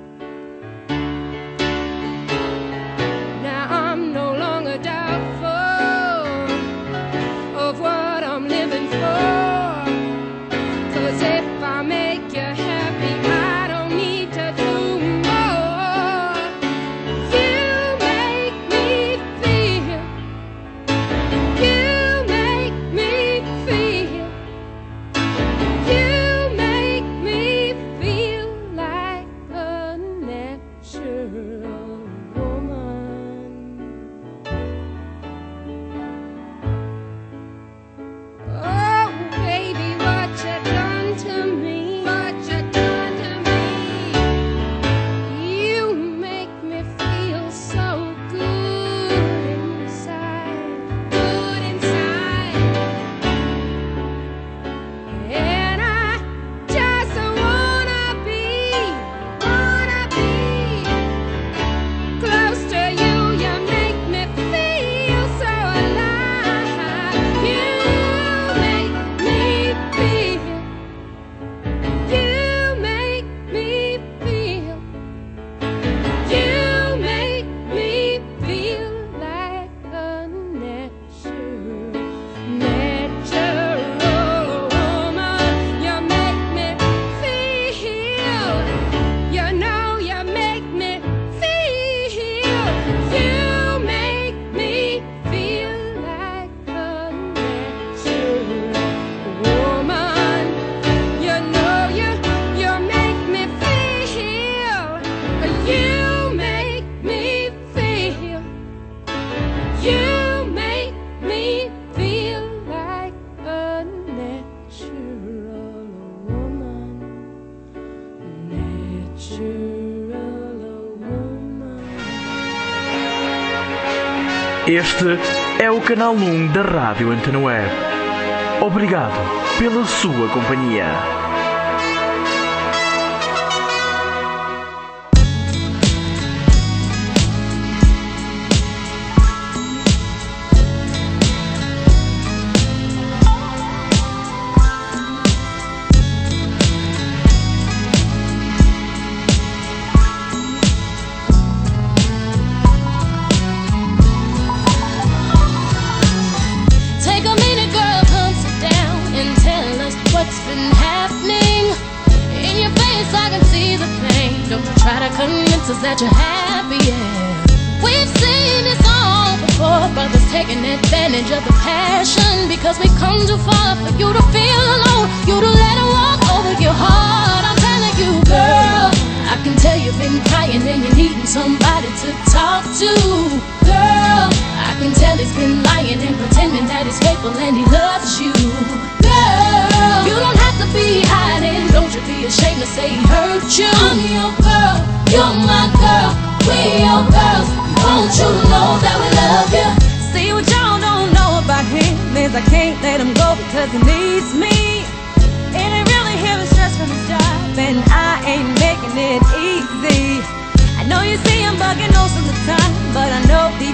Now I'm no longer doubtful of what I'm living for. 'Cause if I make you happy, I don't need to do more. You make me feel, you make me feel, you make me feel like a natural woman. Oh, baby, what you done to me? What you done to me? You make me feel so good inside, good inside. And I just wanna be, wanna be close to you. You make me feel so alive. You make me feel, you make me feel, you make me feel like a natural, natural woman. You make me feel, you know you make me feel, you make me feel like a natural woman. You know you, you make me feel, you make me feel, you make me feel like a natural woman, natural woman. Este é o canal um da Rádio Antena Web. Obrigado pela sua companhia. Take a minute, girl, come sit down and tell us what's been happening. In your face, I can see the pain. Don't try to convince us that you're happy. Yeah. We've seen this all before, brothers taking advantage of the passion. Because we come too far for you to feel alone, you to let it walk over your heart. I'm telling you, girl, I can tell you've been crying and you're needing somebody to talk to. Girl, I can tell he's been lying and pretending that he's faithful and he loves you. Girl, you don't have to be hiding, don't you be ashamed to say he hurt you. I'm your girl, you're my girl, we're your girls. Want you to know that we love you. See, what y'all don't know about him is I can't let him go because he needs me. And he really hearing stress from his job, and I ain't making it easy. I know you see him bugging most of the time, but I know deep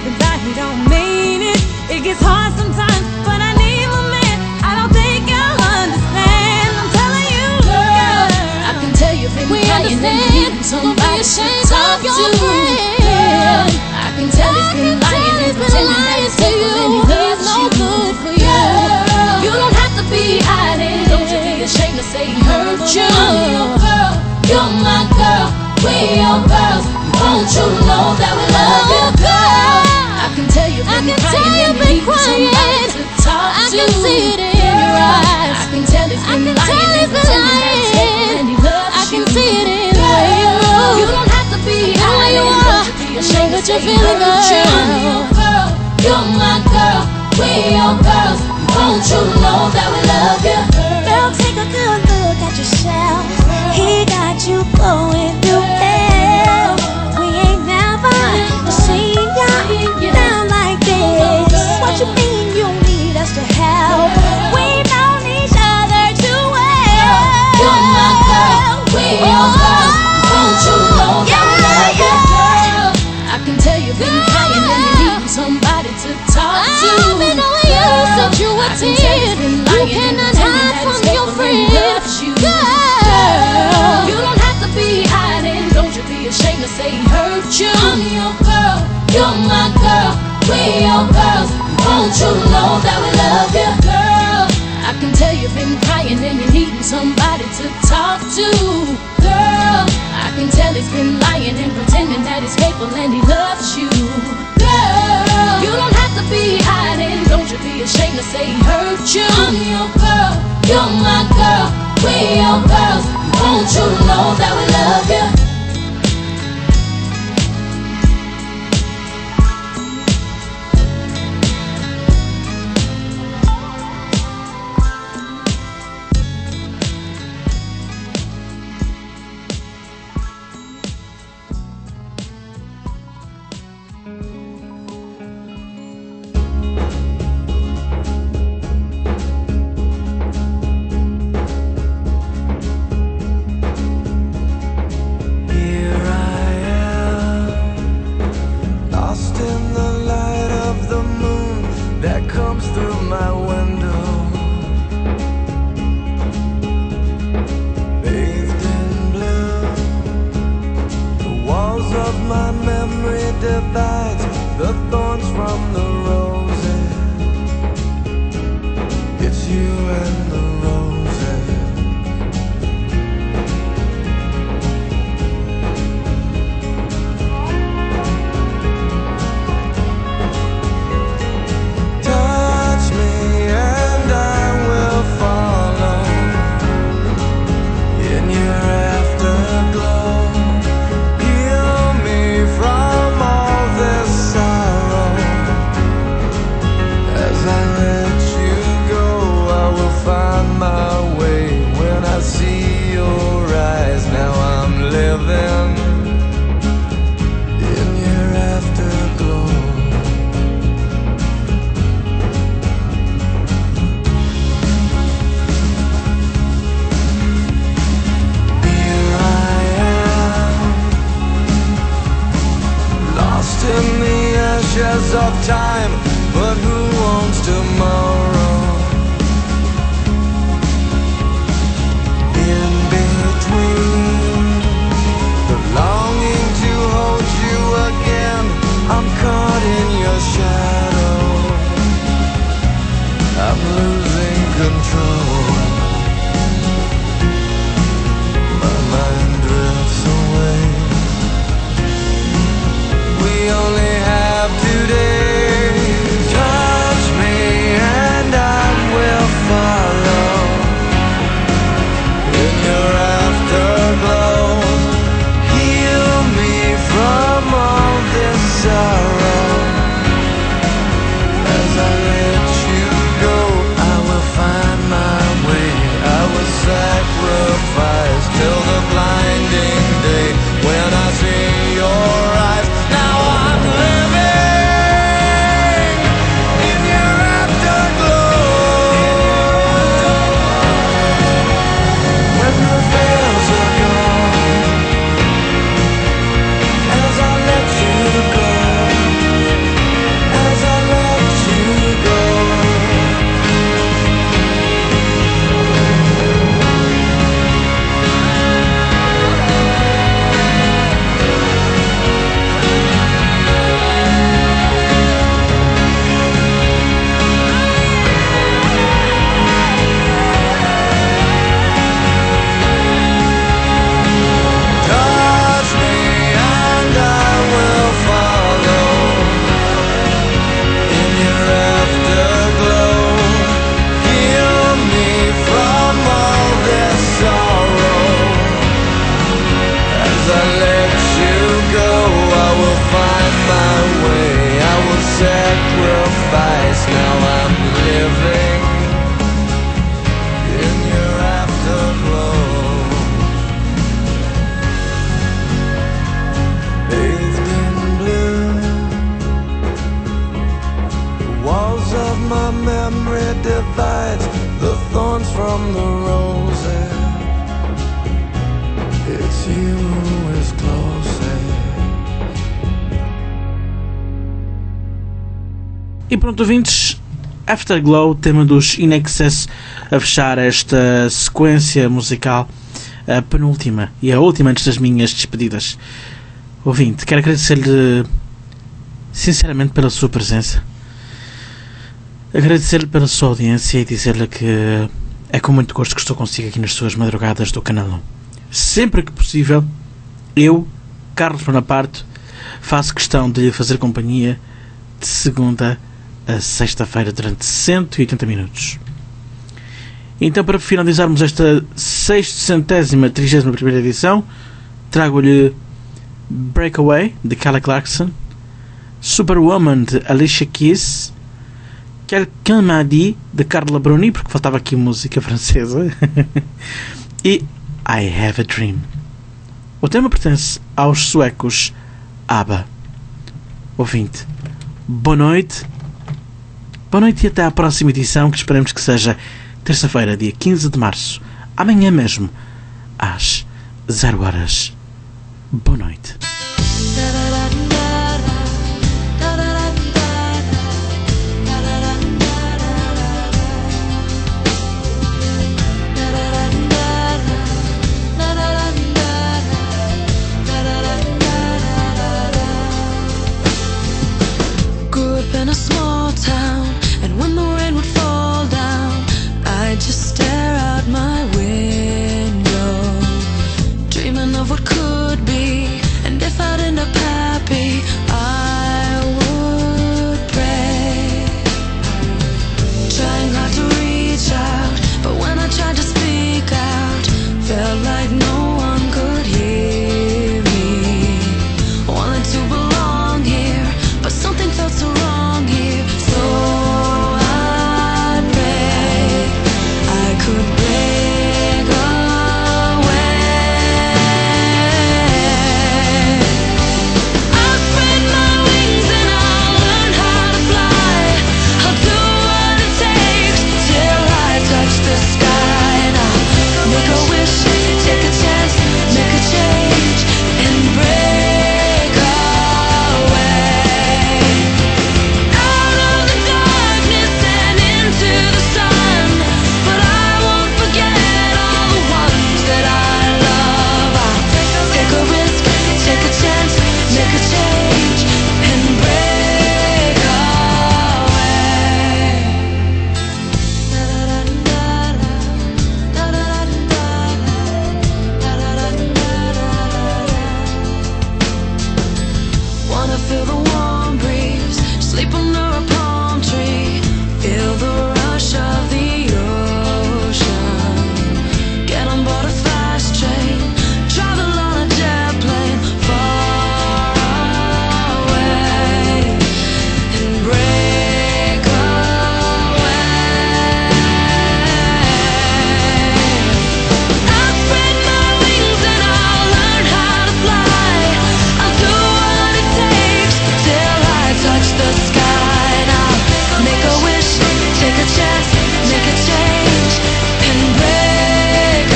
we're your girls. Won't you know that we love you, girl? I can tell you've been crying and you need somebody to talk to. I can see it in your eyes. I can tell he's been lying and pretending that he's faithful and he loves you. I can see it in the way you move. You don't have to be hiding. Don't you be ashamed to say you hurt you. I'm your girl, you're my girl. We're your girls. Won't you know that we love you? Girl, take a good look at yourself. He got you going through hell. We ain't never seen you down like this. What you mean you need us to help? We know each other too well. You're my girl, we're your girls. Won't you know that we love you, girl? I can tell you've been crying and you need somebody to talk to. I've been knowing you since you were ten. You cannot hide from your friend, girl. You don't have to be hiding. Don't you be ashamed to say he hurt you. I'm your girl, you're my girl. We're your girls. Won't you know that we love you, girl? I can tell you've been crying and you're needing somebody to talk to, girl. I can tell he's been lying and pretending that he's faithful and he loves you, girl. You don't have to be hiding. Don't you be ashamed to say he hurt you. I'm your girl, you're my girl. We're your girls. Won't you know that we love you? Of time, but who wants tomorrow? In between the longing to hold you again, I'm caught in your shadow. I'm losing control. My mind drifts away. We only have today. memory divides the thorns from the roses. It's you who is closest. E pronto, ouvintes, Afterglow, tema dos In Excess, a fechar esta sequência musical, a penúltima e a última antes das minhas despedidas. Ouvinte, quero agradecer-lhe sinceramente pela sua presença, agradecer-lhe pela sua audiência e dizer-lhe que é com muito gosto que estou consigo aqui nas suas madrugadas do Canal um. Sempre que possível, eu, Carlos Bonaparte, faço questão de lhe fazer companhia de segunda a sexta-feira durante cento e oitenta minutos. Então, para finalizarmos esta sextocentésima trigésima primeira edição, trago-lhe Breakaway, de Kelly Clarkson, Superwoman, de Alicia Keys, Quelqu'un m'a dit, de Carla Bruni, porque faltava aqui música francesa, e I Have a Dream. O tema pertence aos suecos ABBA. Ouvinte, boa noite, boa noite e até à próxima edição, que esperamos que seja terça-feira, dia quinze de março, amanhã mesmo, às zero horas. Boa noite. Grew up in a small town, and when the rain would fall down, I'd just stare out my window, dreaming of what could be. And if I'd end up happy, I would pray, trying hard to reach out, but when I tried to speak out, felt like no one could hear me. Wanted to belong here, but something felt so wrong here. So I prayed I could break away. I'll spread my wings and I'll learn how to fly. I'll do what it takes till I touch the sky. And I'll make a wish, take a chance, make a change, and break away. Out of the darkness and into the sun, but I won't forget all the ones that I love. I'll take a risk, take a chance, make a change, and break away. Wanna feel the warm breeze, sleep under a palm tree, feel the rush of the ocean, get on board a fast train, travel on a jet plane far away, and break away. I'll spread my wings and I'll learn how to fly. I'll do what it takes till I touch the sky. And I'll make a wish, take a chance, make a change, and break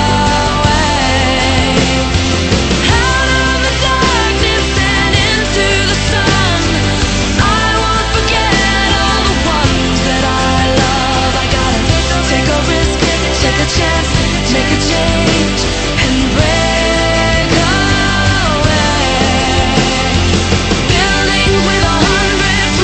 away. Out of the darkness and into the sun, I won't forget all the ones that I love. I gotta take a risk, take a chance, make a change, and break away. Building with a hundred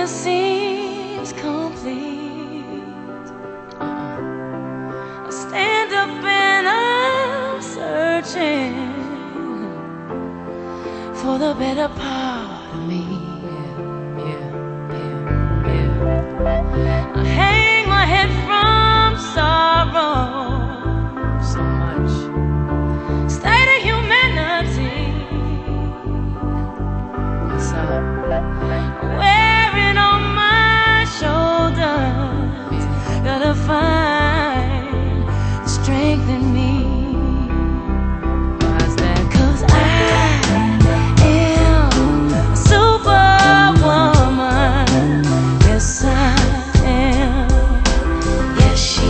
never seems complete. I stand up and I'm searching for the better part of me. Yeah, yeah, yeah, yeah. I hang my head from sorrow. So much state of humanity. Yes, I wearing on my shoulders. Gotta find strength in me. Why's that? 'Cause I am a superwoman. Yes, I am. Yes, she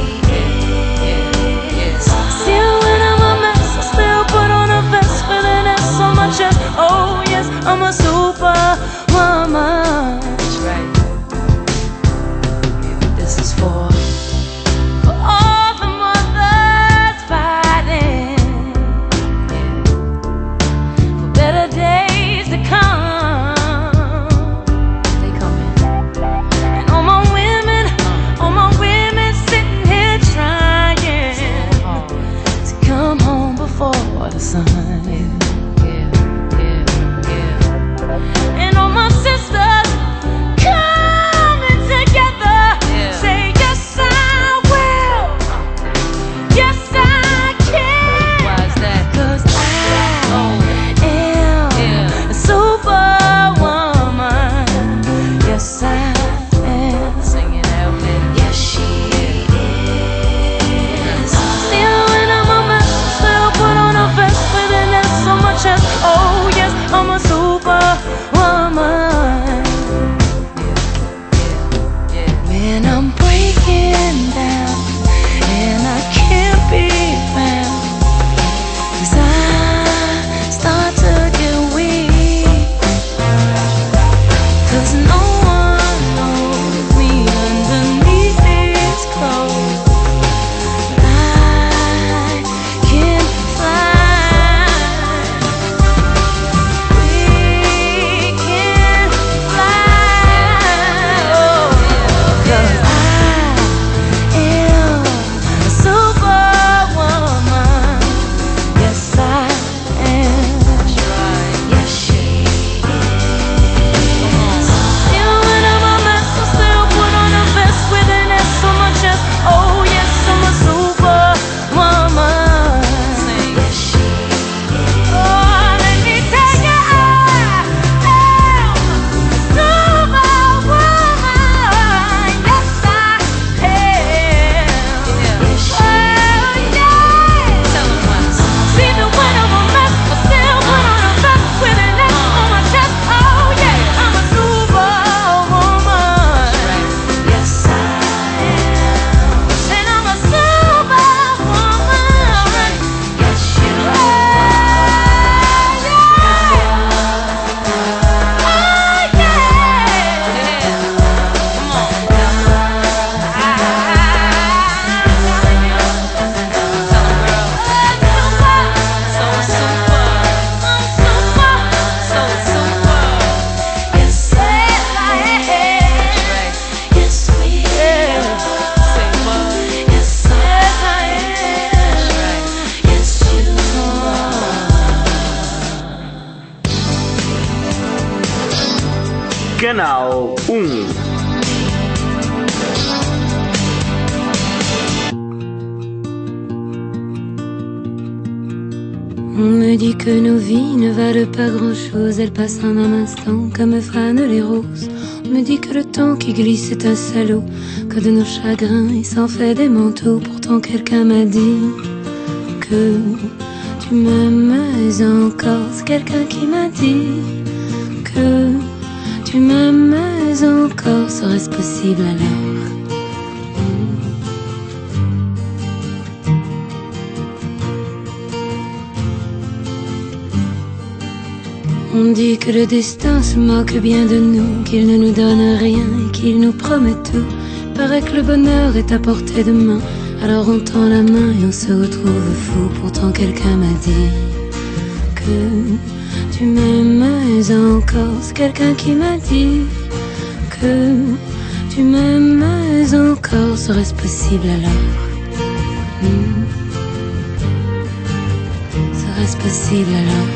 is. Still when I'm a mess, I still put on a vest with an S on my chest. Oh yes, I'm a superwoman. That's right. Yeah, this is for for all the mothers fighting, yeah, for better days to come. They coming. And all my women, all my women sitting here trying to come home before the sun. Yeah, yeah, yeah. And all my sisters coming together. Say yes I will. Yes I can. Why's that? 'Cause I am a superwoman. Yes I am. Singing out there. Yes she is. Still when I'm a mess, I still put on a vest with an S on my chest. Oh yes, I'm a superwoman. When I'm breaking down and I can't be found, 'cause I start to get weak, 'cause no one knows me underneath these clothes. I can fly. We can fly. Oh, 'cause I am a superwoman. Yes, I am. Yes, she is. Still when I'm a mess, I still put on a vest with an S on my chest. Oh yes, I'm a superwoman. Yes, she is. Oh, let me tell you, I am a superwoman. Yes, I am. Yes, she is. Oh yeah. Tell 'em why. See that when I'm a mess, I still put on a vest with an S on my chest. Oh yeah, I'm a superwoman. Yes, I am. And I'm a superwoman. Yes, you are. Oh yeah. Come on. So super. I'm super. So super. Yes, I am. Yes, we are. Yes, I am. Yes, you are. Canal um. On me dit que nos vies ne valent pas grand-chose, elles passent en un instant comme fanent les roses. On me dit que le temps qui glisse est un salaud, que de nos chagrins il s'en fait des manteaux. Pourtant quelqu'un m'a dit que tu m'aimes encore. C'est quelqu'un qui m'a dit que tu m'aimes encore. Serait-ce possible alors? On dit que le destin se moque bien de nous, qu'il ne nous donne rien et qu'il nous promet tout. Paraît que le bonheur est à portée de main, alors on tend la main et on se retrouve fou. Pourtant quelqu'un m'a dit que tu m'aimes encore. C'est quelqu'un qui m'a dit que tu m'aimes encore, serait-ce possible alors? Hmm. Serait-ce possible alors?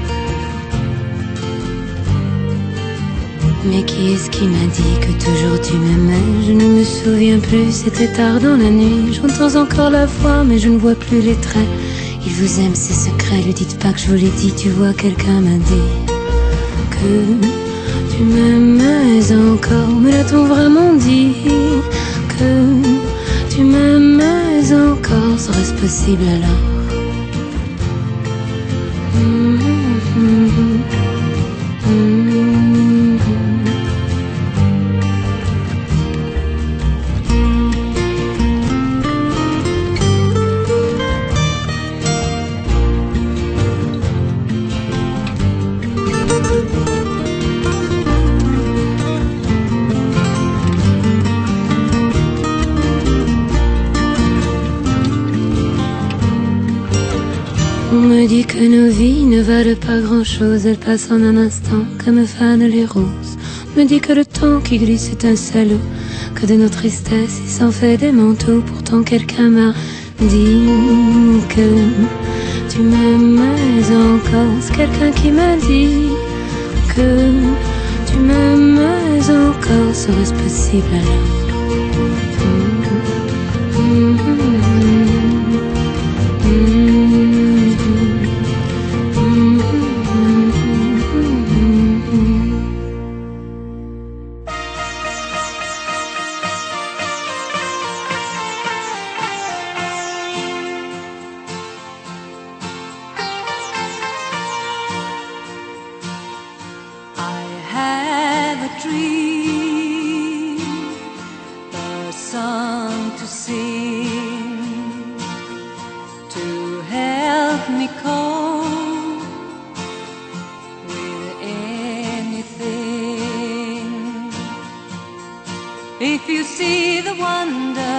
Mais qui est-ce qui m'a dit que toujours tu m'aimais? Je ne me souviens plus, c'était tard dans la nuit. J'entends encore la voix, mais je ne vois plus les traits. Il vous aime, c'est secret, lui dites pas que je vous l'ai dit. Tu vois, quelqu'un m'a dit que tu m'aimais encore. Me l'a-t-on vraiment dit? Que tu m'aimais encore, serait-ce possible alors? Mm-hmm. Mm-hmm. On me dit que nos vies ne valent pas grand-chose, elles passent en un instant comme fanent les roses. On me dit que le temps qui glisse est un salaud, que de nos tristesses il s'en fait des manteaux. Pourtant quelqu'un m'a dit que tu m'aimais encore. C'est quelqu'un qui m'a dit que tu m'aimais encore, serait-ce possible alors? Mm-hmm. Mm-hmm. If you see the wonder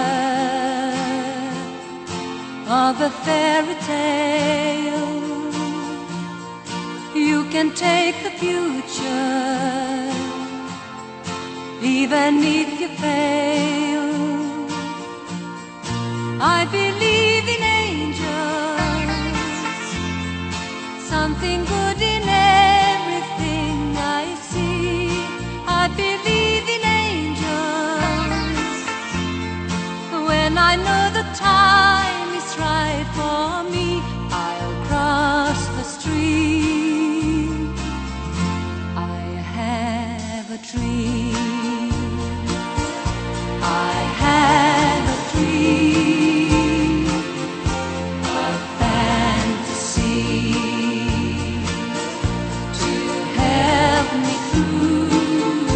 of a fairy tale, you can take the future, even if you fail. I believe in angels, something good in everything I see. I believe in when I know the time is right for me, I'll cross the street. I have a dream. I have a dream, a fantasy to help me through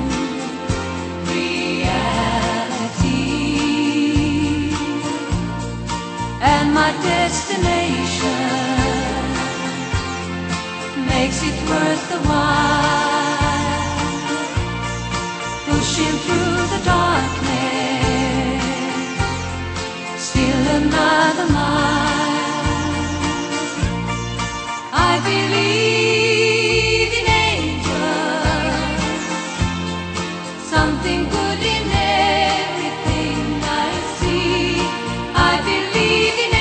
reality. And my destination makes it worth the while, pushing through the darkness, still another mile. I believe in angels, something good in everything I see. I believe in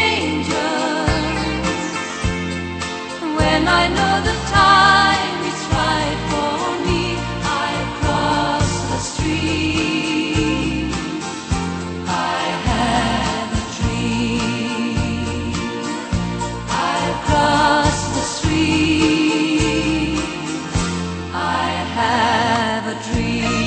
when I know the time is right for me, I'll cross the street. I have a dream. I'll cross the street. I have a dream.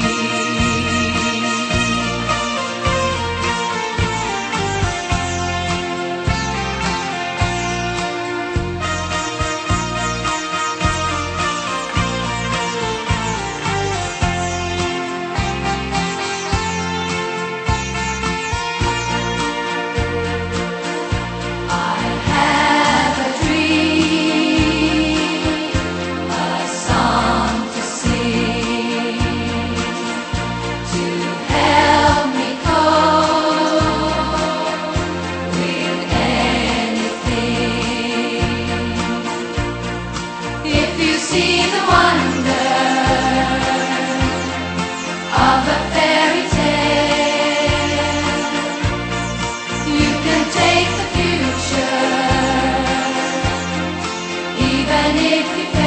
makes you